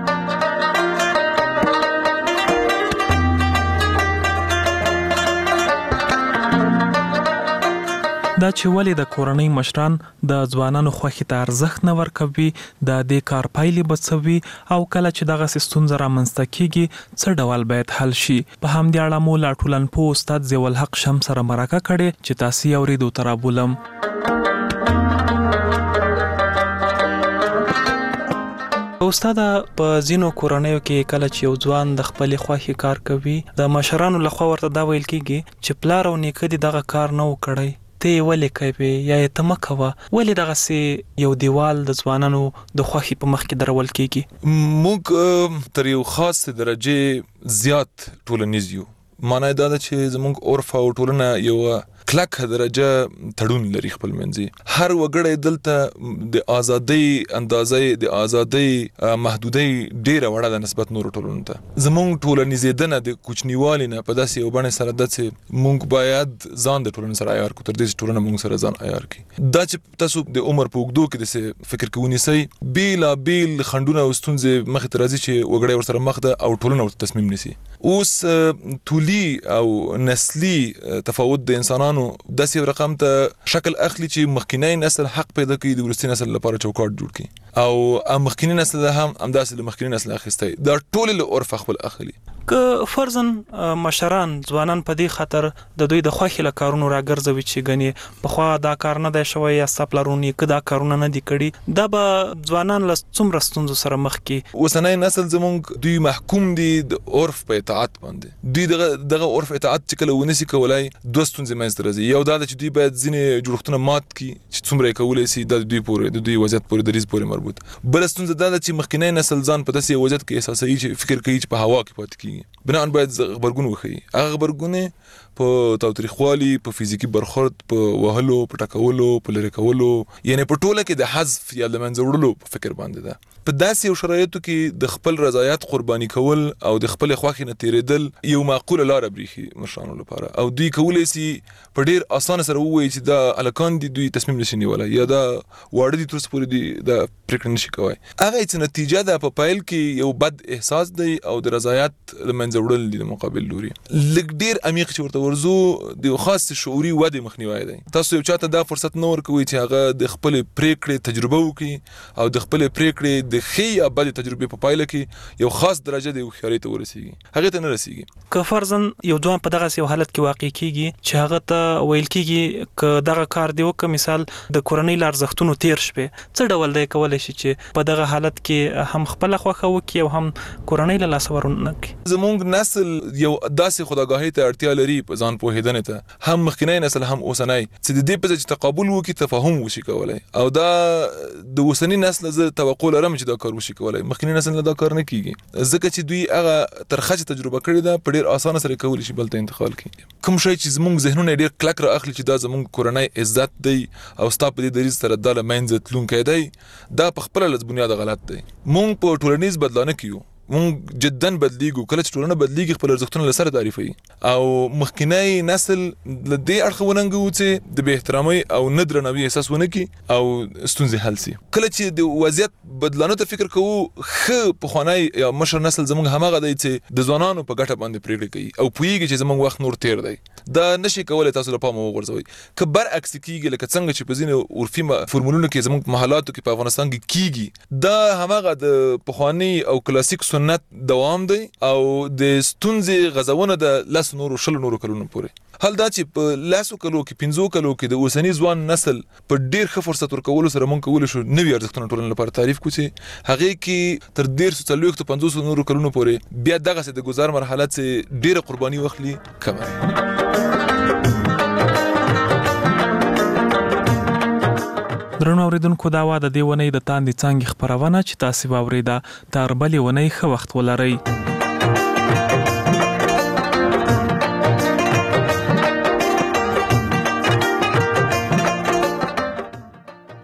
[SPEAKER 10] دا چې ولې د کورنۍ مشران د ځوانانو خوښې ته ارزښت نه ورکوي د دې کار پایلې به څه وي او کله چې دغسې ستونزه رامنځته کیږي څه ډول باید حل شي. په همدې اړه مو له ټولنپوه استاد ضیاءالحق شمس سره مرکه کړې چې تاسې یې اورېدو ته رابولم. استاده په ځینو کورنیو کې کله چې یو ځوان د خپلې خوښې کار کوي د مشرانو لخوا ورته دا ویل کیږي چې پلار او نیکه دې دغه کار نه و کړی ته یې ولې کوې یا یې ته مه کوه ولې دغسې یو دیوال د ځوانانو د خوښې په مخ کې درول کیږي.
[SPEAKER 13] موږ تر یو خاص درجې زیات ټولنیز یو معنی دا ده چې زموږ عرف او ټولنه یو کلکه درجه تړون لري خپل منځي هر وګړی دلته د ازادۍ اندازې د ازادۍ محدودۍ ډیره وړه ده نسبت نورو ټولنو ته. زموږ ټولنیزېدنه د کوچنیوالي نه په داسې یو بڼې سره ده چې موږ باید ځان د ټولنې سره عیار کړو تر دې چې ټولنه موږ سره ځان عیار کړي. دا چې تاسو د عمر په اوږدو کې داسې فکر کې ونیسئ بېلابېل خنډونه او ستونزې مخې ته راځي چې وګړی ورسره مخ ده او ټولنه ورته تصمیم نیسي. اوس طولي او نسلي تفاوت د انسانانو داسې یو رقم ته شکل اخلي چې مخکینی نسل حق پیدا کوي د وروستي نسل لپاره چوکاټ جوړ کړي او مخکینی نسل هم همداسې له مخکینی نسل اخیستی دا ټول له عرف خپل اخلي.
[SPEAKER 10] که فرضاً مشران ځوانان په دې خاطر د دوی د خوښې له کارونو راګرځوي چې ګنې پخوا دا کار نه دی شوی یا ستا پلارو نیکه دا کارونه نه دي کړي دا به ځوانان له څومره ستونزو سره مخ کړي.
[SPEAKER 13] اوسنی نسل زموږ دوی محکوم دي د عرف په اطاعت باندې دوی دغه دغه عرف اطاعت چې کله ونسي کولای دوه ستونزې منځته راځي. یو دا ده چې دوی باید ځینې جوړښتونه مات کړي چې څومره یې کولی سي دا د دوی پورې د دوی وضعیت پورې دریځ پورې مربوط. بله ستونزه دا ده چې مخکینی نسل ځان په داسې وضعیت کې احساسوي چې فکر کوي چې په هوا کې پاتې کېږي بنا باید غبرګون وښیي. هغه غبرګون په تاوتریخوالي په فزیکي برخورد په وهلو په ټکولو په لرې کولو یعنی په ټوله کې د حذف یا د منځه وړلو په فکر باندې ده. په داسې یو شرایطو کې د خپل رضایت قرباني کول او د خپل خوښې نه تېرېدل یو معقوله لاره برېښي مشرانو لپاره او دوی کولی سي په ډېر اسانه سره ووایي چې دا هلکان دي دوی تصمیم نشي نیولی یا دا واړه دي تر څه پورې دي دا پرېکړه نشي کوی. هغه چې نتیجه ده په پیل کې یو بد احساس دی او د رضایت د منځه وړل دي د مقابل لوري لږ ډېر عمیق چې ورته ورزو د خاص شعوري ودې مخنیوي دی. تاسو یو چاته دا فرصت نه ورکوي چې هغه د خپل پریکړې تجربه وکړي او د خپل پریکړې د ښې یا بدې تجربې په پایله کې یو خاص درجه د هوښیارۍ ته ورسیږي، هغه ته نه رسیږي.
[SPEAKER 10] که فرضاً یو ځوان په دغه یو حالت کې واقع کیږي چې هغه ته ویل کیږي ک دغه کار دی وکړه، مثال د کورنۍ لارزښتونو تیر شپه، څه ډول دی کولای شي چې په دغه حالت کې هم خپل خوخه وکړي او هم کورنۍ له لاس ورونه کړي؟
[SPEAKER 13] زموږ نسل یو داسې خودآګاهۍ ته اړتیا لري په ځان پوهېدنې ته، هم مخکینی نسل هم اوسنی، چې د دې په ځای چې تقابل وکړي تفاهم وشي کولای. او دا د اوسنی نسل زه توقع لرم چې دا کار وشي کولای، مخکینی نسل نه دا کار نه کیږي ځکه چې دوی هغه ترخه تجربه کړې ده په ډېر اسانه سره کولی شي بل ته انتقال کړي. کوم شی چې زموږ ذهنونه ډېر کلک را اخلي چې دا زموږ کورنۍ عزت دی او ستا په دې دریځ سره دا له منځه تلونکی دی، دا په خپله له بنیاده غلط دی. مونږ په ټولنیز بدلانه کې یو، مونږ جدا بدلیږو، کله چې ټولنه بدلیږي خپل ارزښتونه له سره تعریفوي. او مخکینی نسل له دې اړخه وننګو چې د بې احترامۍ او نه درناوي احساس ونه کړي او ستونزې حل سي. کله چې د وضعیت بدلانو ته فکر کوو، ښه پخوانی یا مشر نسل زموږ هماغه دی چې د ځوانانو په ګټه باندې پرېکړې کوي او پوهېږي چې زموږ وخت نور تیر دی. دا نشي کولی تاسو له پامه وغورځوئ. که برعکس کیږي لکه څنګه چې په ځینې عرفي فورمولونو کې زموږ په محلاتو کې په افغانستان کې کیږي، دا هماغه د پخواني او کلاسیک سنت دوام دی او د ستونزې غځونه د لس نورو شلو نورو کلونو پورې. حال دا چې په لسو کلو کې پنځو کلو کې د اوسني ځوان نسل په ډېر ښه فرصت ورکولو سره مونږ کولی شو نوي ارزښتونه ټولنې لپاره تعریف کړو چې هغې کې تر دېرشو څلوېښتو پنځوسو نورو کلونو پورې بیا دغسې د ګزار مرحله چې ډېره قرباني واخلي کمه.
[SPEAKER 10] درنو اوریدونکو، دا وا د دې ونې د تاندې څانګې خپرونه چې تاسې واورېده. تر بلې ونې ښه وخت ولرئ.